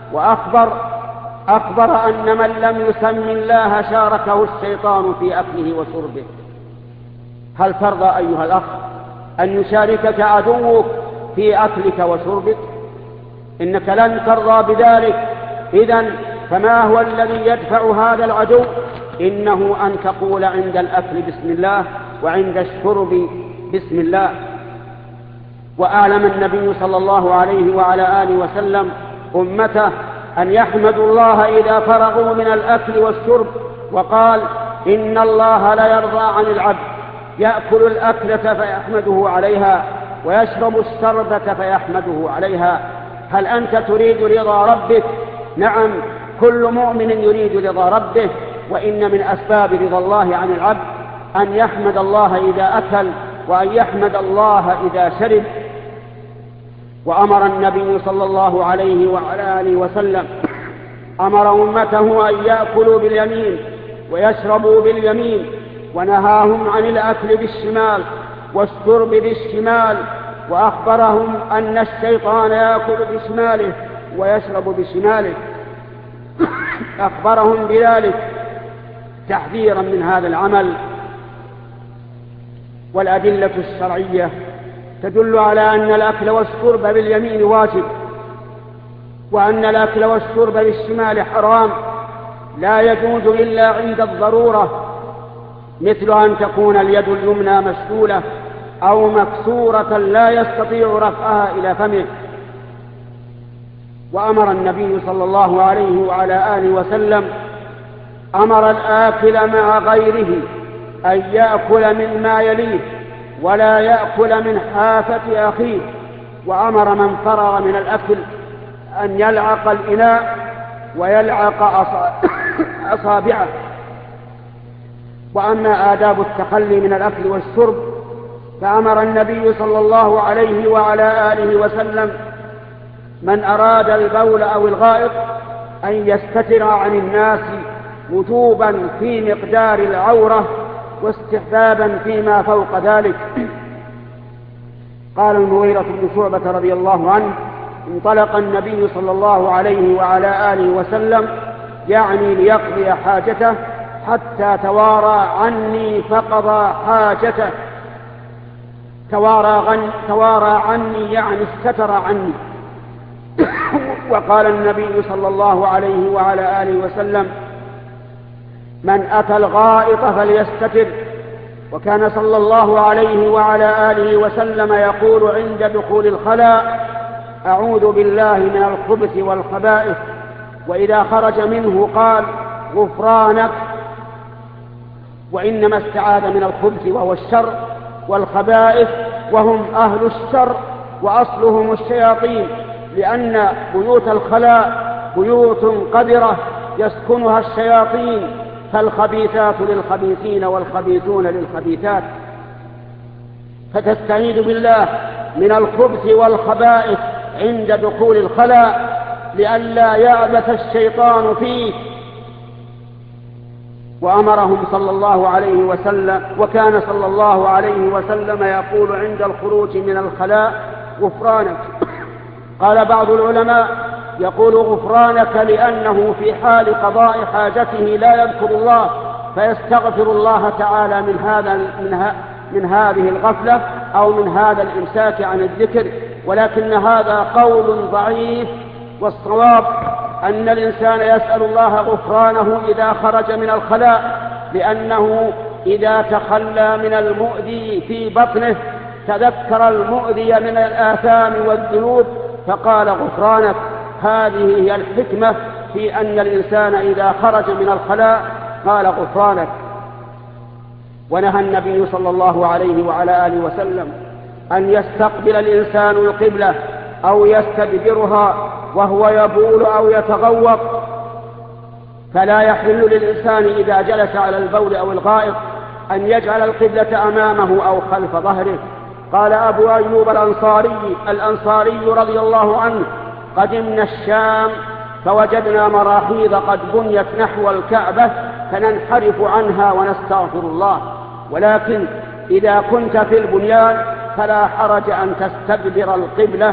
وأخبر أن من لم يسم الله شاركه الشيطان في أكله وشربه. هل ترضى أيها الأخ أن يشاركك عدوك في أكلك وشربك؟ إنك لن ترضى بذلك. إذن فما هو الذي يدفع هذا العدو؟ إنه أن تقول عند الأكل بسم الله، وعند الشرب بسم الله. وأعلم النبي صلى الله عليه وعلى آله وسلم أمته أن يحمدوا الله إذا فرغوا من الأكل والشرب، وقال: إن الله لا يرضى عن العبد يأكل الأكلة فيحمده عليها، ويشرب الشربة فيحمده عليها. هل أنت تريد رضا ربك؟ نعم، كل مؤمن يريد رضا ربه. وإن من أسباب رضا الله عن العبد أن يحمد الله إذا أكل، وأن يحمد الله إذا شرب. وأمر النبي صلى الله عليه وعلى آله وسلم أمر أمته أن يأكلوا باليمين ويشربوا باليمين، ونهاهم عن الأكل بالشمال والشرب بالشمال، وأخبرهم أن الشيطان يأكل بشماله ويشرب بشماله. أخبرهم بذلك تحذيرا من هذا العمل. والأدلة الشرعية تدل على أن الأكل والشرب باليمين واجب، وأن الأكل والشرب بالشمال حرام، لا يجوز إلا عند الضرورة، مثل أن تكون اليد اليمنى مشلولة أو مكسورة لا يستطيع رفعها إلى فمه. وأمر النبي صلى الله عليه وعلى آله وسلم أمر الآكل مع غيره أن يأكل مما يليه ولا يأكل من حافة أخيه، وأمر من فرغ من الأكل أن يلعق الإناء ويلعق أصابعه. وأما آداب التخلي من الأكل والشرب فأمر النبي صلى الله عليه وعلى آله وسلم من أراد البول أو الغائط أن يستتر عن الناس وجوبا في مقدار العورة واستحبابا فيما فوق ذلك. قال المغيرة بن شعبة رضي الله عنه: انطلق النبي صلى الله عليه وعلى آله وسلم يعني ليقضي حاجته حتى توارى عني فقضى حاجته. توارى عني يعني استتر عني. وقال النبي صلى الله عليه وعلى آله وسلم: من أتى الغائط فليستتر. وكان صلى الله عليه وعلى آله وسلم يقول عند دخول الخلاء: أعوذ بالله من الخبث والخبائث. وإذا خرج منه قال: غفرانك. وإنما استعاذ من الخبث وهو الشر، والخبائث وهم أهل الشر وأصلهم الشياطين، لأن بيوت الخلاء بيوت قذرة يسكنها الشياطين، فالخبيثات للخبيثين والخبيثون للخبيثات، فتستعيذ بالله من الخبث والخبائث عند دخول الخلاء لئلا يعبث الشيطان فيه. وأمرهم صلى الله عليه وسلم، وكان صلى الله عليه وسلم يقول عند الخروج من الخلاء: غفرانك. قال بعض العلماء: يقول غفرانك لأنه في حال قضاء حاجته لا يذكر الله، فيستغفر الله تعالى من هذه الغفلة أو من هذا الإمساك عن الذكر. ولكن هذا قول ضعيف، والصواب أن الإنسان يسأل الله غفرانه إذا خرج من الخلاء، لأنه إذا تخلى من المؤذي في بطنه تذكر المؤذي من الآثام والذنوب فقال غفرانك. هذه هي الحكمة في أن الإنسان إذا خرج من الخلاء قال غفرانك. ونهى النبي صلى الله عليه وعلى آله وسلم أن يستقبل الإنسان القبلة أو يستدبرها وهو يبول أو يتغوط، فلا يحل للإنسان إذا جلس على البول أو الغائط أن يجعل القبلة أمامه أو خلف ظهره. قال أبو أيوب الأنصاري رضي الله عنه: قدمنا الشام فوجدنا مراحيض قد بنيت نحو الكعبة فننحرف عنها ونستغفر الله، ولكن إذا كنت في البنيان فلا حرج أن تستدبر القبلة،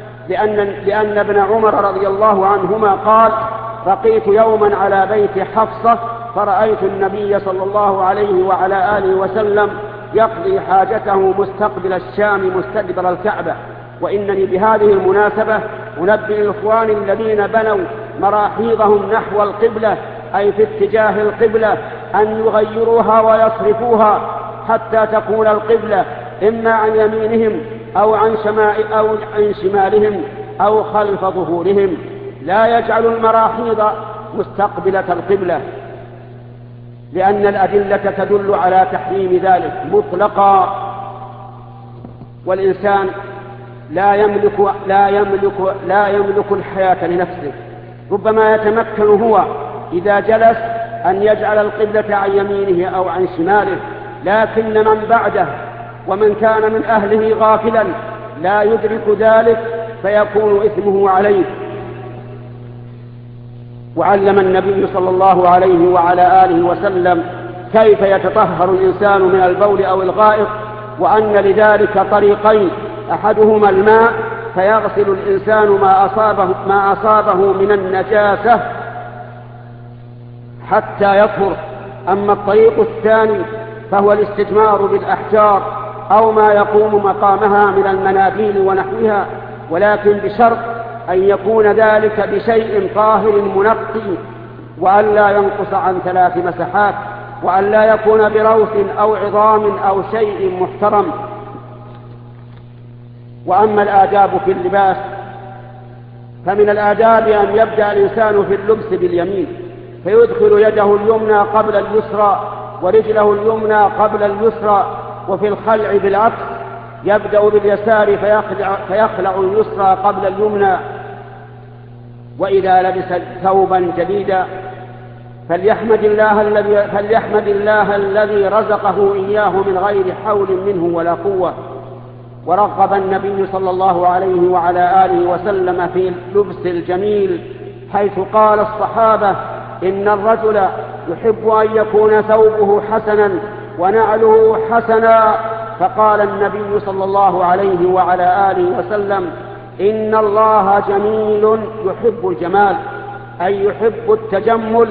لأن ابن عمر رضي الله عنهما قال: بقيت يوما على بيت حفصة فرأيت النبي صلى الله عليه وعلى آله وسلم يقضي حاجته مستقبل الشام مستدبر الكعبة. وإنني بهذه المناسبة أنبه الإخوان الذين بنوا مراحيضهم نحو القبلة أي في اتجاه القبلة أن يغيروها ويصرفوها حتى تكون القبلة إما عن يمينهم أو عن شمالهم أو خلف ظهورهم، لا يجعل المراحيض مستقبلة القبلة، لأن الأدلة تدل على تحريم ذلك مطلقا. والإنسان لا يملك الحياة لنفسه، ربما يتمكن هو إذا جلس أن يجعل القبلة عن يمينه أو عن شماله، لكن من بعده ومن كان من أهله غافلا لا يدرك ذلك فيكون إثمه عليه. وعلم النبي صلى الله عليه وعلى آله وسلم كيف يتطهر الإنسان من البول أو الغائط، وأن لذلك طريقين: أحدهما الماء فيغسل الإنسان ما أصابه من النجاسة حتى يطهر. أما الطريق الثاني فهو الاستجمار بالأحجار أو ما يقوم مقامها من المناديل ونحوها، ولكن بشرط أن يكون ذلك بشيء طاهر منقي، وأن لا ينقص عن 3 مسحات، وأن لا يكون بروث أو عظام أو شيء محترم. وأما الآداب في اللباس فمن الآداب أن يبدأ الإنسان في اللبس باليمين، فيدخل يده اليمنى قبل اليسرى ورجله اليمنى قبل اليسرى، وفي الخلع بالعكس يبدأ باليسار فيخلع اليسرى قبل اليمنى. وإذا لبس ثوبا جديدا فليحمد الله الذي رزقه إياه من غير حول منه ولا قوة. ورغب النبي صلى الله عليه وعلى آله وسلم في اللبس الجميل، حيث قال الصحابة: إن الرجل يحب أن يكون ثوبه حسنا ونعله حسنا، فقال النبي صلى الله عليه وعلى آله وسلم: إن الله جميل يحب الجمال، أي يحب التجمل.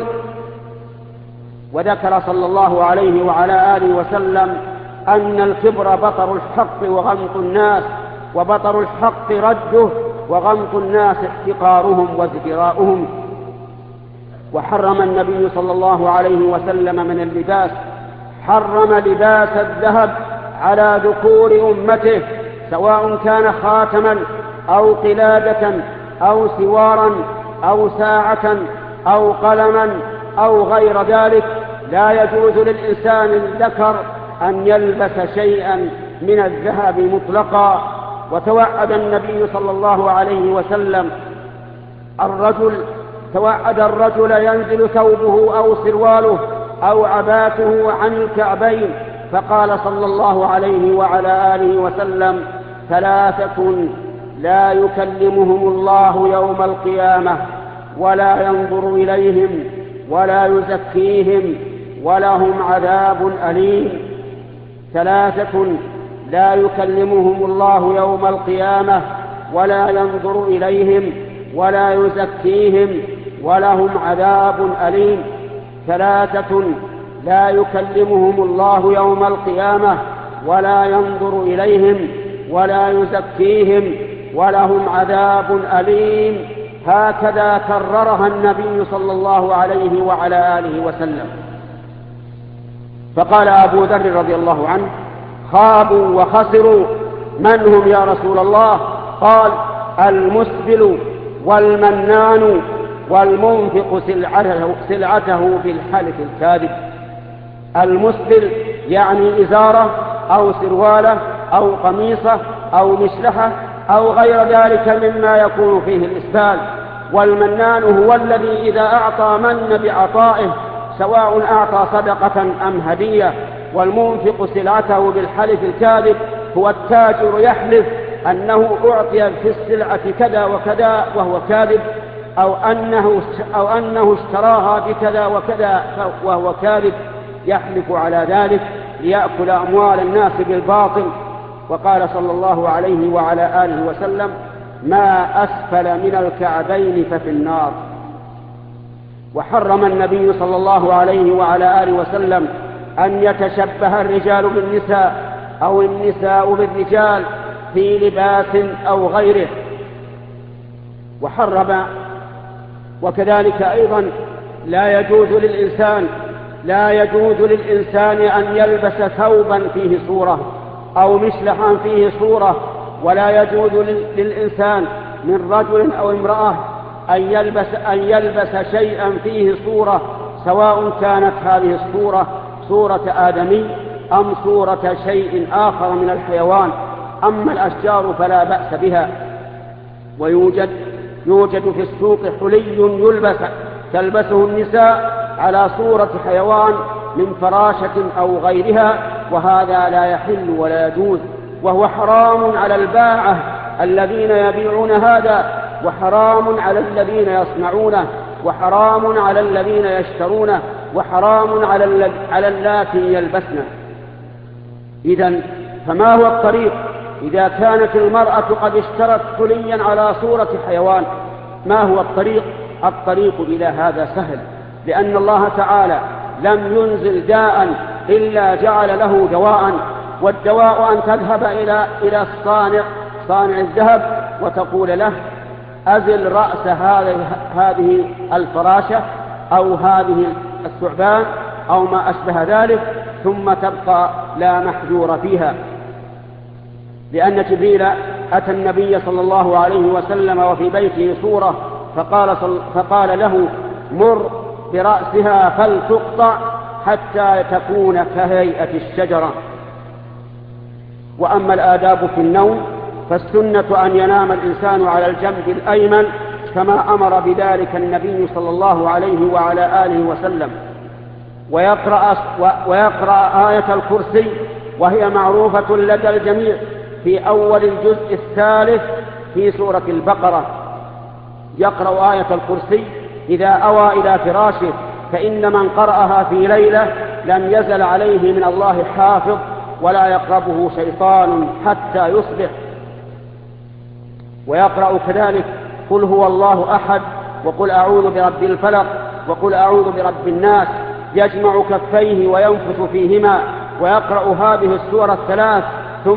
وذكر صلى الله عليه وعلى آله وسلم أن الكبر بطر الحق وغمط الناس، وبطر الحق رده، وغمط الناس احتقارهم وازدراؤهم. وحرم النبي صلى الله عليه وسلم من اللباس، حرم لباس الذهب على ذكور أمته، سواء كان خاتما أو قلادة أو سوارا أو ساعة أو قلما أو غير ذلك. لا يجوز للإنسان الذكر أن يلبس شيئا من الذهب مطلقا. وتوعد النبي صلى الله عليه وسلم توعد الرجل ينزل ثوبه أو سرواله أو عباته عن الكعبين، فقال صلى الله عليه وعلى آله وسلم: 3 لا يكلمهم الله يوم القيامة ولا ينظر إليهم ولا يزكيهم ولهم عذاب أليم. 3 لا يكلمهم الله يوم القيامة ولا ينظر إليهم ولا يزكيهم ولهم عذاب أليم. 3 لا يكلمهم الله يوم القيامة ولا ينظر إليهم ولا يزكيهم ولهم عذاب أليم. هكذا كررها النبي صلى الله عليه وعلى آله وسلم. فقال أبو ذر رضي الله عنه: خابوا وخسروا. من هم يا رسول الله؟ قال: المسبل والمنان والمنفق سلعته بالحلف الكاذب. المسبل يعني إزارة أو سروالة أو قميصة أو مشلحة أو غير ذلك مما يكون فيه الإسبال. والمنان هو الذي إذا أعطى من بعطائه، سواء أعطى صدقة أم هدية. والمنفق سلعته بالحلف الكاذب هو التاجر يحلف أنه أعطي في السلعة كذا وكذا وهو كاذب، أو أنه اشتراها بكذا وكذا وهو كاذب، يحلف على ذلك ليأكل أموال الناس بالباطل. وقال صلى الله عليه وعلى آله وسلم: ما أسفل من الكعبين ففي النار. وحرم النبي صلى الله عليه وعلى آله وسلم أن يتشبه الرجال بالنساء أو النساء بالرجال في لباس أو غيره. وحرم وكذلك أيضا لا يجوز للإنسان أن يلبس ثوبا فيه صورة أو مشلحا فيه صورة، ولا يجوز للإنسان من رجل أو امرأة أن يلبس شيئا فيه صورة، سواء كانت هذه الصورة صورة آدمي أم صورة شيء آخر من الحيوان. أما الأشجار فلا بأس بها. ويوجد في السوق حلي تلبسه النساء على صورة حيوان من فراشة أو غيرها، وهذا لا يحل ولا يجوز، وهو حرام على الباعة الذين يبيعون هذا، وحرام على الذين يصنعونه، وحرام على الذين يشترونه، وحرام على اللاتي يلبسنه. إذن فما هو الطريق إذا كانت المرأة قد اشترت حليا على صورة حيوان؟ ما هو الطريق؟ الطريق إلى هذا سهل، لأن الله تعالى لم ينزل داء إلا جعل له دواء، والدواء أن تذهب إلى صانع الذهب وتقول له: أزل رأس هذه الفراشة أو هذه الثعبان أو ما أشبه ذلك، ثم تبقى لا محجور فيها. لأن جبريل أتى النبي صلى الله عليه وسلم وفي بيته صورة، فقال له: مر برأسها فلتقطع حتى تكون كهيئة الشجرة. وأما الآداب في النوم فالسنة أن ينام الإنسان على الجنب الأيمن كما أمر بذلك النبي صلى الله عليه وعلى آله وسلم، ويقرأ آية الكرسي، وهي معروفة لدى الجميع، في أول الجزء الثالث في سورة البقرة. يقرأ آية الكرسي إذا أوى إلى فراشه، فإن من قرأها في ليلة لم يزل عليه من الله حافظ ولا يقربه شيطان حتى يصبح. ويقرأ كذلك: قل هو الله أحد، وقل أعوذ برب الفلق، وقل أعوذ برب الناس. يجمع كفيه وينفث فيهما، ويقرأ هذه السورة 3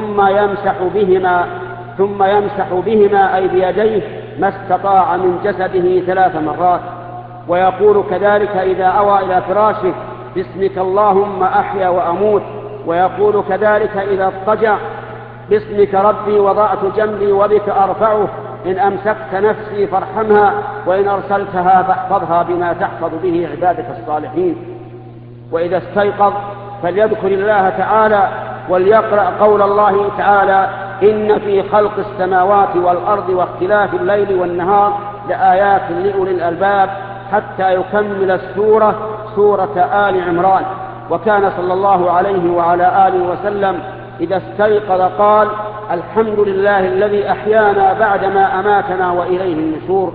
ثم يمسح بهما أي بيديه ما استطاع من جسده 3 مرات. ويقول كذلك إذا أوى إلى فراشه: باسمك اللهم أحيا وأموت. ويقول كذلك إذا اضطجع: باسمك ربي وضعت جنبي وبك أرفعه، إن أمسكت نفسي فارحمها، وإن أرسلتها فاحفظها بما تحفظ به عبادك الصالحين. وإذا استيقظ فليذكر الله تعالى وليقرأ قول الله تعالى: إن في خلق السماوات والأرض واختلاف الليل والنهار لآيات لأولي الألباب، حتى يكمل السورة سورة آل عمران. وكان صلى الله عليه وعلى آله وسلم إذا استيقظ قال: الحمد لله الذي أحيانا بعدما أماتنا وإليه النشور.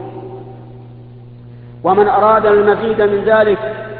ومن أراد المزيد من ذلك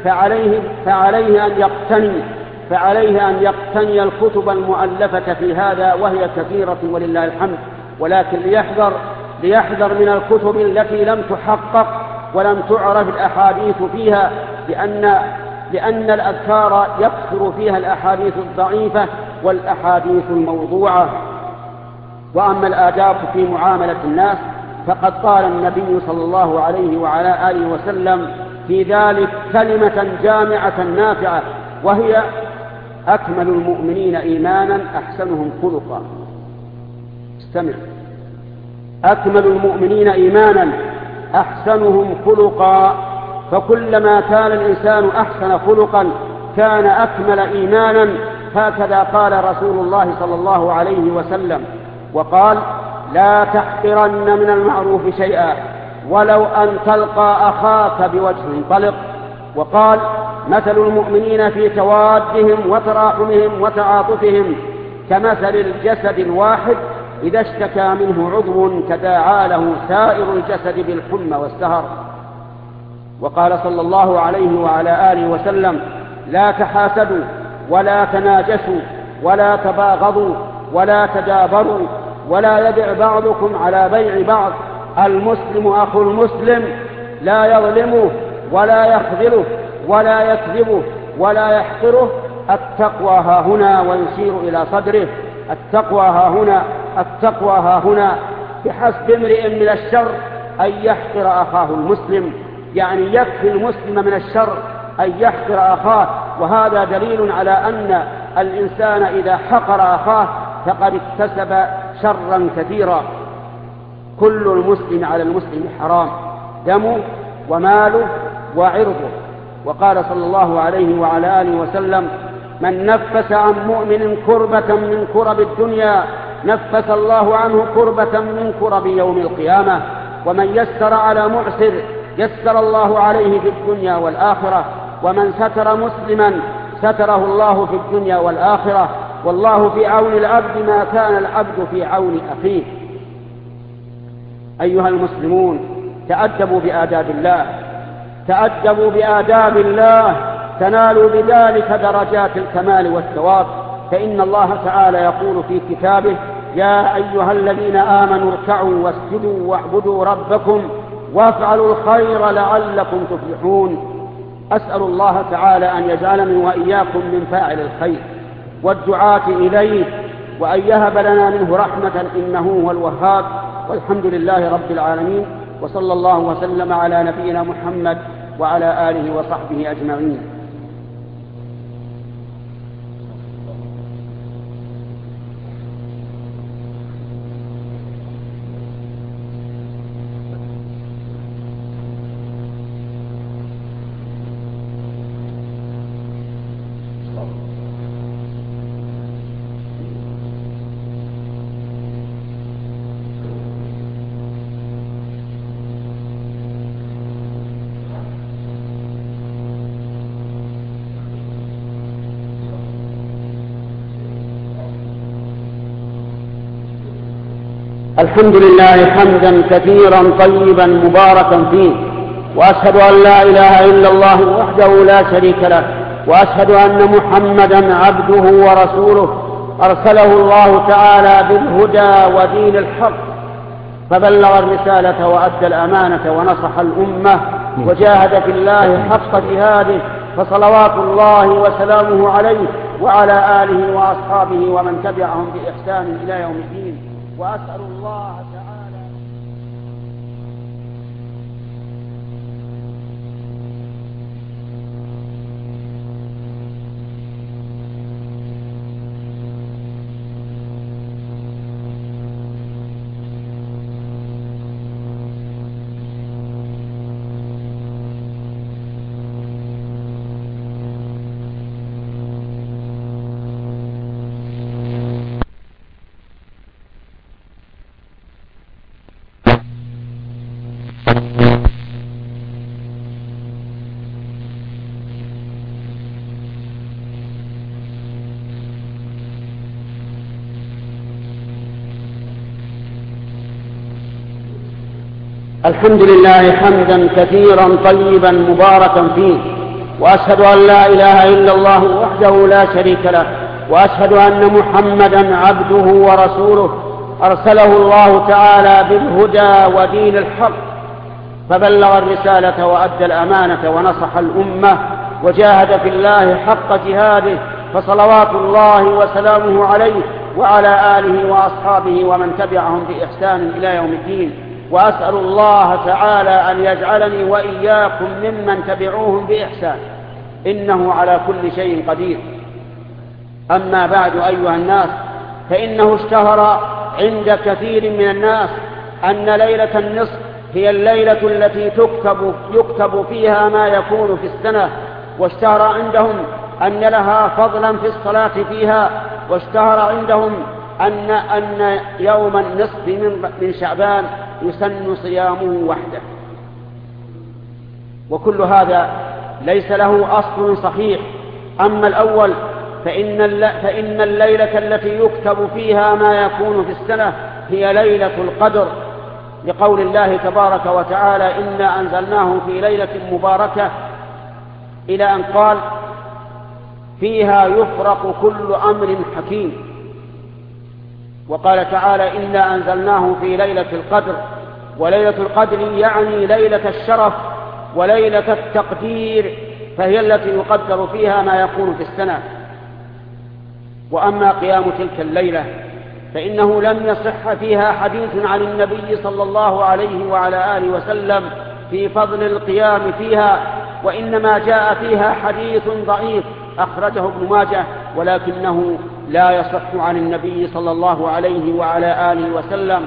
فعليه أن يقتني الكتب المؤلفة في هذا، وهي كثيرة ولله الحمد، ولكن ليحذر من الكتب التي لم تحقق ولم تعرف الأحاديث فيها، لأن الأذكار يكثر فيها الأحاديث الضعيفة والأحاديث الموضوعة. وأما الآداب في معاملة الناس فقد قال النبي صلى الله عليه وعلى آله وسلم في ذلك كلمة جامعة نافعة، وهي: أكمل المؤمنين إيمانا أحسنهم خلقا. استمع: أكمل المؤمنين إيمانا أحسنهم خلقا. فكلما كان الإنسان أحسن خلقا كان أكمل إيمانا، هكذا قال رسول الله صلى الله عليه وسلم. وقال: لا تحقرن من المعروف شيئا ولو أن تلقى أخاك بوجه طلق. وقال: مثل المؤمنين في توادهم وتراحمهم وتعاطفهم كمثل الجسد الواحد إذا اشتكى منه عضو تداعى له سائر الجسد بالحمى والسهر. وقال صلى الله عليه وعلى آله وسلم: لا تحاسدوا ولا تناجشوا ولا تباغضوا ولا تدابروا ولا يبع بعضكم على بيع بعض. المسلم أخو المسلم لا يظلمه ولا يخذله ولا يكذبه ولا يحقره. التقوى ها هنا، ويشير إلى صدره. التقوى ها هنا. بحسب امرئ من الشر أن يحقر أخاه المسلم، يعني يكفي المسلم من الشر أن يحقر أخاه. وهذا دليل على أن الإنسان إذا حقر أخاه فقد اكتسب شرا كثيرا. كل المسلم على المسلم حرام، دمه وماله وعرضه. وقال صلى الله عليه وعلى آله وسلم: من نفس عن مؤمن كربة من كرب الدنيا نفس الله عنه كربة من كرب يوم القيامة. ومن يسر على معسر يسر الله عليه في الدنيا والآخرة. ومن ستر مسلما ستره الله في الدنيا والآخرة. والله في عون العبد ما كان العبد في عون أخيه. أيها المسلمون، تأدبوا بآداب الله تنالوا بذلك درجات الكمال والثواب. فإن الله تعالى يقول في كتابه: يا أيها الذين آمنوا اركعوا واسجدوا واعبدوا ربكم وافعلوا الخير لعلكم تفلحون. أسأل الله تعالى أن يجعلني وإياكم من فاعل الخير والدعاة إليه، وأن يهب لنا منه رحمة إنه هو الوهاب. والحمد لله رب العالمين، وصلى الله وسلم على نبينا محمد وعلى آله وصحبه أجمعين. الحمد لله حمدا كثيرا طيبا مباركا فيه، وأشهد أن لا إله إلا الله وحده لا شريك له، وأشهد أن محمدا عبده ورسوله أرسله الله تعالى بالهدى ودين الحق، فبلغ الرسالة وأدى الأمانة ونصح الأمة وجاهد في الله حق جهاده، فصلوات الله وسلامه عليه وعلى آله وأصحابه ومن تبعهم بإحسان إلى يوم الدين. وأسأل الله تعالى الحمد لله حمدا كثيرا طيبا مباركا فيه، وأشهد أن لا إله إلا الله وحده لا شريك له، وأشهد أن محمدا عبده ورسوله أرسله الله تعالى بالهدى ودين الحق، فبلغ الرسالة وأدى الأمانة ونصح الأمة وجاهد في الله حق جهاده، فصلوات الله وسلامه عليه وعلى آله وأصحابه ومن تبعهم بإحسان إلى يوم الدين. وأسأل الله تعالى أن يجعلني وإياكم ممن تبعوهم بإحسان، إنه على كل شيء قدير. أما بعد أيها الناس، فإنه اشتهر عند كثير من الناس أن ليلة النصف هي الليلة التي يكتب فيها ما يكون في السنة، واشتهر عندهم أن لها فضلا في الصلاة فيها، واشتهر عندهم أن يوم النصف من شعبان يسن صيامه وحده. وكل هذا ليس له أصل صحيح. أما الأول فإن الليلة التي يكتب فيها ما يكون في السنة هي ليلة القدر، لقول الله تبارك وتعالى: إنا أنزلناه في ليلة مباركة، إلى أن قال: فيها يفرق كل أمر حكيم. وقال تعالى: إنا أنزلناه في ليلة القدر، وليلة القدر يعني ليلة الشرف وليلة التقدير، فهي التي يقدر فيها ما يكون في السنة. وأما قيام تلك الليلة فإنه لم يصح فيها حديث عن النبي صلى الله عليه وعلى آله وسلم في فضل القيام فيها، وإنما جاء فيها حديث ضعيف أخرجه ابن ماجه، ولكنه لا يصح عن النبي صلى الله عليه وعلى آله وسلم،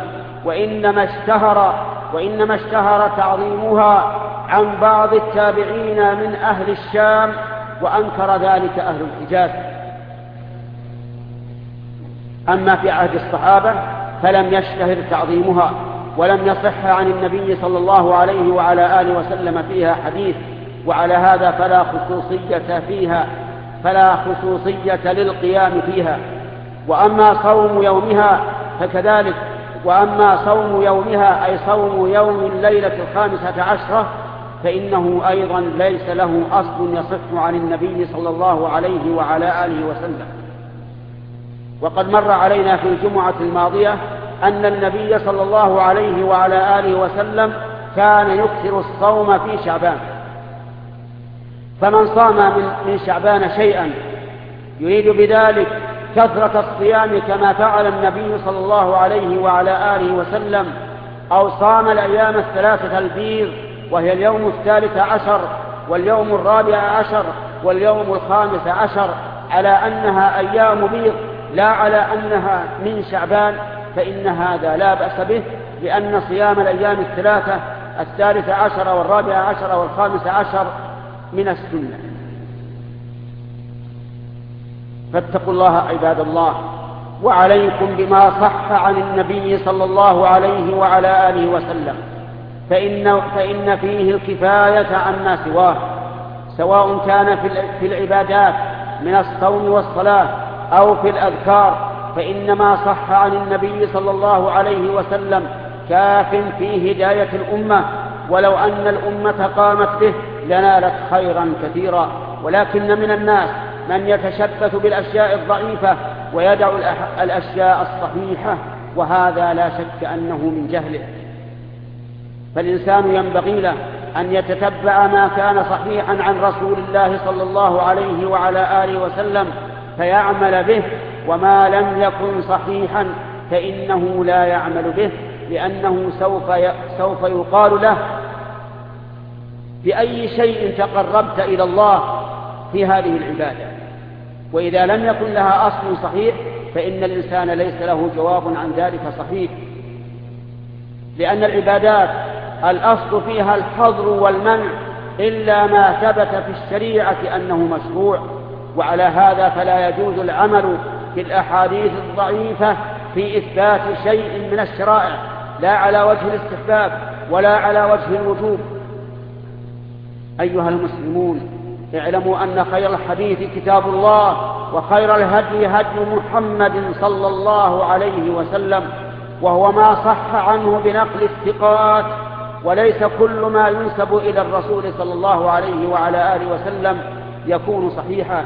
وإنما اشتهر تعظيمها عن بعض التابعين من أهل الشام، وأنكر ذلك أهل الحجاز. أما في عهد الصحابة فلم يشتهر تعظيمها، ولم يصح عن النبي صلى الله عليه وعلى آله وسلم فيها حديث، وعلى هذا فلا خصوصية للقيام فيها. وأما صوم يومها فكذلك، وأما صوم يومها أي صوم يوم الليلة 15 فإنه أيضا ليس له أصل يصح عن النبي صلى الله عليه وعلى آله وسلم. وقد مر علينا في الجمعة الماضية أن النبي صلى الله عليه وعلى آله وسلم كان يكثر الصوم في شعبان، فمن صام من شعبان شيئا يريد بذلك كثرة الصيام كما فعل النبي صلى الله عليه وعلى آله وسلم، أو صام الأيام 3 البيض، وهي اليوم 13 واليوم 14 واليوم 15، على أنها أيام بيض لا على أنها من شعبان، فإن هذا لا بأس به، لأن صيام الأيام 3 13 و14 و15 من السنة. فاتقوا الله عباد الله، وعليكم بما صح عن النبي صلى الله عليه وعلى آله وسلم، فإن فيه الكفاية عما سواه، سواء كان في العبادات من الصوم والصلاة أو في الأذكار، فإنما صح عن النبي صلى الله عليه وسلم كاف في هداية الأمة، ولو أن الأمة قامت به لنالت خيرا كثيرا. ولكن من الناس من يتشبث بالأشياء الضعيفة ويدع الأشياء الصحيحة، وهذا لا شك أنه من جهله. فالإنسان ينبغي له أن يتتبع ما كان صحيحا عن رسول الله صلى الله عليه وعلى آله وسلم فيعمل به، وما لم يكن صحيحا فإنه لا يعمل به، لأنه سوف يقال له: بأي شيء تقربت إلى الله في هذه العبادة؟ وإذا لم يكن لها أصل صحيح فإن الإنسان ليس له جواب عن ذلك صحيح، لأن العبادات الأصل فيها الحظر والمنع إلا ما ثبت في الشريعة أنه مشروع. وعلى هذا فلا يجوز العمل في الأحاديث الضعيفة في إثبات شيء من الشرائع، لا على وجه الاستحباب ولا على وجه الوجوب. أيها المسلمون، اعلموا أن خير الحديث كتاب الله، وخير الهدي هدي محمد صلى الله عليه وسلم، وهو ما صح عنه بنقل الثقات وليس كل ما ينسب إلى الرسول صلى الله عليه وعلى آله وسلم يكون صحيحا.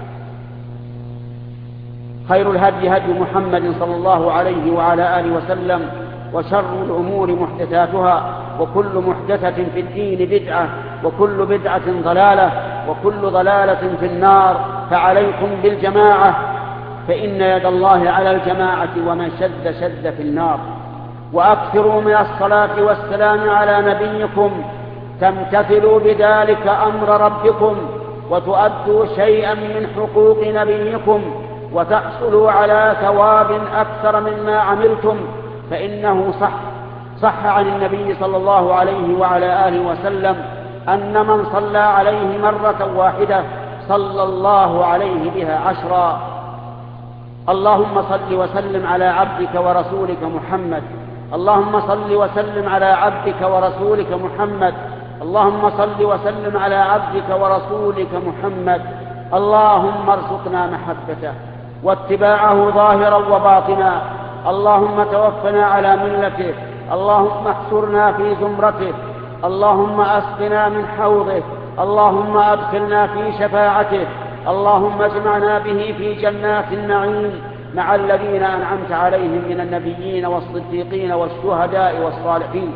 خير الهدي هدي محمد صلى الله عليه وعلى آله وسلم، وشر الأمور محدثاتها، وكل محدثة في الدين بدعة، وكل بدعة ضلالة، وكل ضلالة في النار. فعليكم بالجماعة، فإن يد الله على الجماعة، ومن شد شد في النار. وأكثروا من الصلاة والسلام على نبيكم تمتثلوا بذلك أمر ربكم، وتؤدوا شيئا من حقوق نبيكم، وتحصلوا على ثواب أكثر مما عملتم. فإنه صح عن النبي صلى الله عليه وعلى آله وسلم أن من صلى عليه مرة واحدة صلى الله عليه بها 10. اللهم صل وسلم على عبدك ورسولك محمد. اللهم صل وسلم على عبدك ورسولك محمد. اللهم صل وسلم على عبدك ورسولك محمد. اللهم ارزقنا محبته واتباعه ظاهرا وباطنا. اللهم توفنا على ملته. اللهم احشرنا في زمرته. اللهم اسقنا من حوضه. اللهم ادخلنا في شفاعته. اللهم اجمعنا به في جنات النعيم مع الذين أنعمت عليهم من النبيين والصديقين والشهداء والصالحين.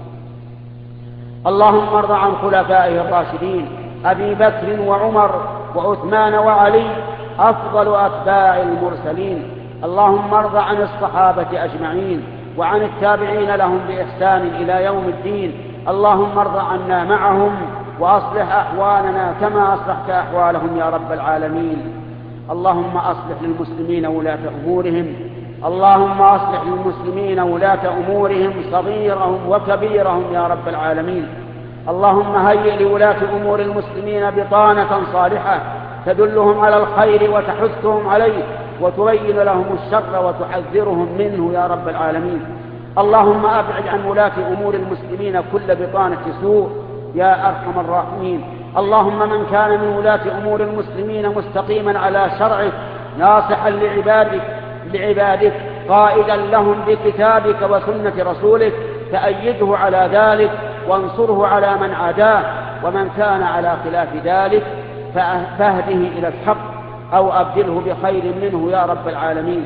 اللهم ارض عن خلفائه الراشدين أبي بكر وعمر وعثمان وعلي أفضل أتباع المرسلين. اللهم ارض عن الصحابة أجمعين وعن التابعين لهم بإحسان إلى يوم الدين. اللهم ارض عنا معهم وأصلح أحوالنا كما أصلحت أحوالهم يا رب العالمين. اللهم أصلح للمسلمين ولاة أمورهم. اللهم أصلح للمسلمين ولاة أمورهم صغيرهم وكبيرهم يا رب العالمين. اللهم هيئ لولاة أمور المسلمين بطانة صالحة تدلهم على الخير وتحثهم عليه، وتبين لهم الشر وتحذرهم منه يا رب العالمين. اللهم أبعد عن ولاة أمور المسلمين كل بطانة سوء يا أرحم الراحمين. اللهم من كان من ولاة أمور المسلمين مستقيما على شرعك ناصحا لعبادك قائدا لهم بكتابك وسنة رسولك فأيده على ذلك وانصره على من عاداه. ومن كان على خلاف ذلك فاهده إلى الحق أو أبدله بخير منه يا رب العالمين.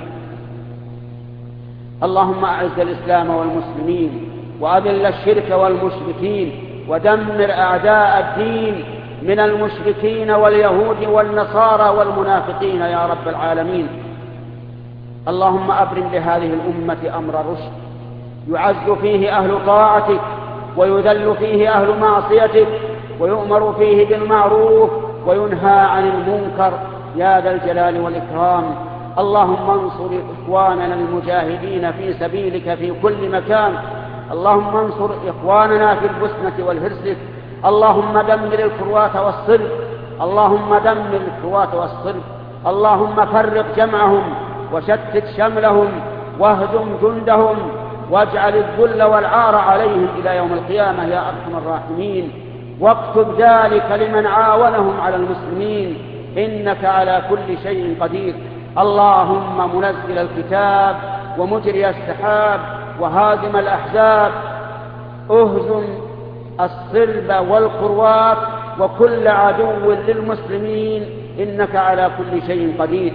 اللهم أعز الإسلام والمسلمين وأذل الشرك والمشركين ودمر أعداء الدين من المشركين واليهود والنصارى والمنافقين يا رب العالمين. اللهم أبرم لهذه الأمة أمر رشد يعز فيه أهل طاعتك ويذل فيه أهل معصيتك، ويؤمر فيه بالمعروف وينهى عن المنكر يا ذا الجلال والإكرام. اللهم انصر إخواننا المجاهدين في سبيلك في كل مكان. اللهم انصر إخواننا في البوسنة والهرسك. اللهم دمر الكروات والصلب. اللهم دمر الكروات والصلب. اللهم فرق جمعهم وشتت شملهم واهدم جندهم واجعل الذل والعار عليهم إلى يوم القيامة يا أرحم الراحمين. واكتب ذلك لمن عاونهم على المسلمين إنك على كل شيء قدير. اللهم منزل الكتاب ومجري السحاب وهازم الأحزاب اهزم الصلب والقروات وكل عدو للمسلمين إنك على كل شيء قدير.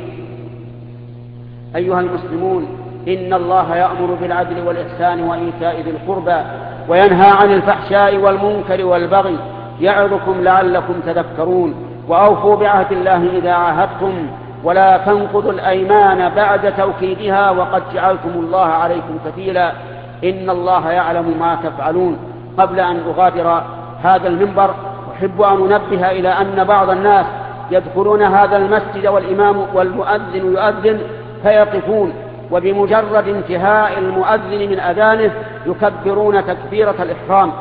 أيها المسلمون، إن الله يأمر بالعدل والإحسان وإيتاء ذي القربى وينهى عن الفحشاء والمنكر والبغي يعظكم لعلكم تذكرون. وأوفوا بعهد الله إذا عاهدتم ولا تنقضوا الأيمان بعد توكيدها وقد جعلتم الله عليكم كفيلا إن الله يعلم ما تفعلون. قبل أن أغادر هذا المنبر أحب أن أنبه إلى أن بعض الناس يدخلون هذا المسجد والإمام والمؤذن يؤذن فيقفون، وبمجرد انتهاء المؤذن من أذانه يكبرون تكبيرة الإحرام،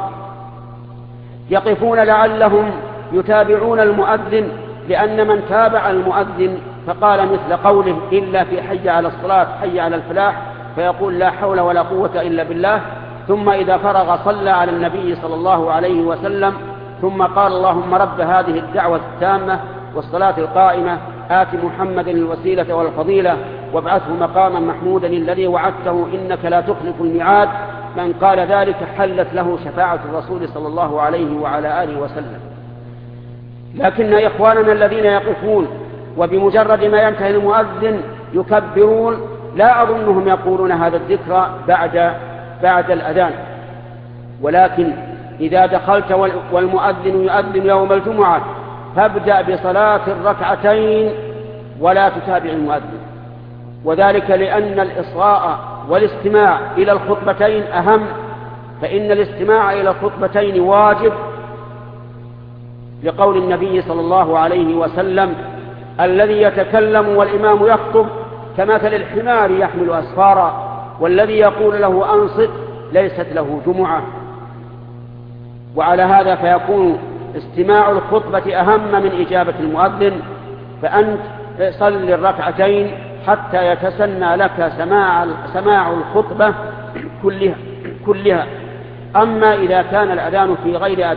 يقفون لعلهم يتابعون المؤذن، لأن من تابع المؤذن فقال مثل قوله إلا في حي على الصلاة حي على الفلاح فيقول لا حول ولا قوة إلا بالله، ثم إذا فرغ صلى على النبي صلى الله عليه وسلم ثم قال اللهم رب هذه الدعوة التامة والصلاة القائمة آت محمد الوسيلة والفضيلة وابعثه مقاما محمودا الذي وعدته إنك لا تخلف الميعاد، من قال ذلك حلت له شفاعة الرسول صلى الله عليه وعلى آله وسلم. لكن إخواننا الذين يقفون وبمجرد ما ينتهي المؤذن يكبرون، لا أظنهم يقولون هذا الذكر بعد الأذان. ولكن إذا دخلت والمؤذن يؤذن يوم الجمعة فابدأ بصلاة الركعتين ولا تتابع المؤذن، وذلك لأن الإصغاء والاستماع إلى الخطبتين أهم، فإن الاستماع إلى الخطبتين واجب، لقول النبي صلى الله عليه وسلم: الذي يتكلم والإمام يخطب كمثل الحمار يحمل أسفارا، والذي يقول له أنصت ليست له جمعة. وعلى هذا فيكون استماع الخطبة أهم من إجابة المؤذن، فأنت صل الركعتين حتى يتسنى لك سماع الخطبة كلها. أما إذا كان الأذان في غير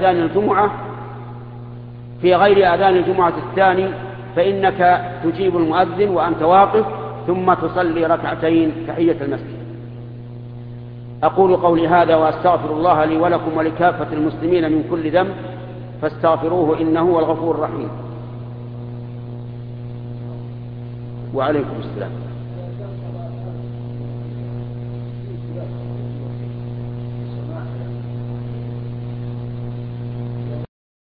أذان الجمعة الثاني فإنك تجيب المؤذن وأنت واقف، ثم تصلي ركعتين تحية المسجد. أقول قولي هذا وأستغفر الله لي ولكم ولكافة المسلمين من كل ذنب، فاستغفروه إنه هو الغفور الرحيم. وعليكم السلام.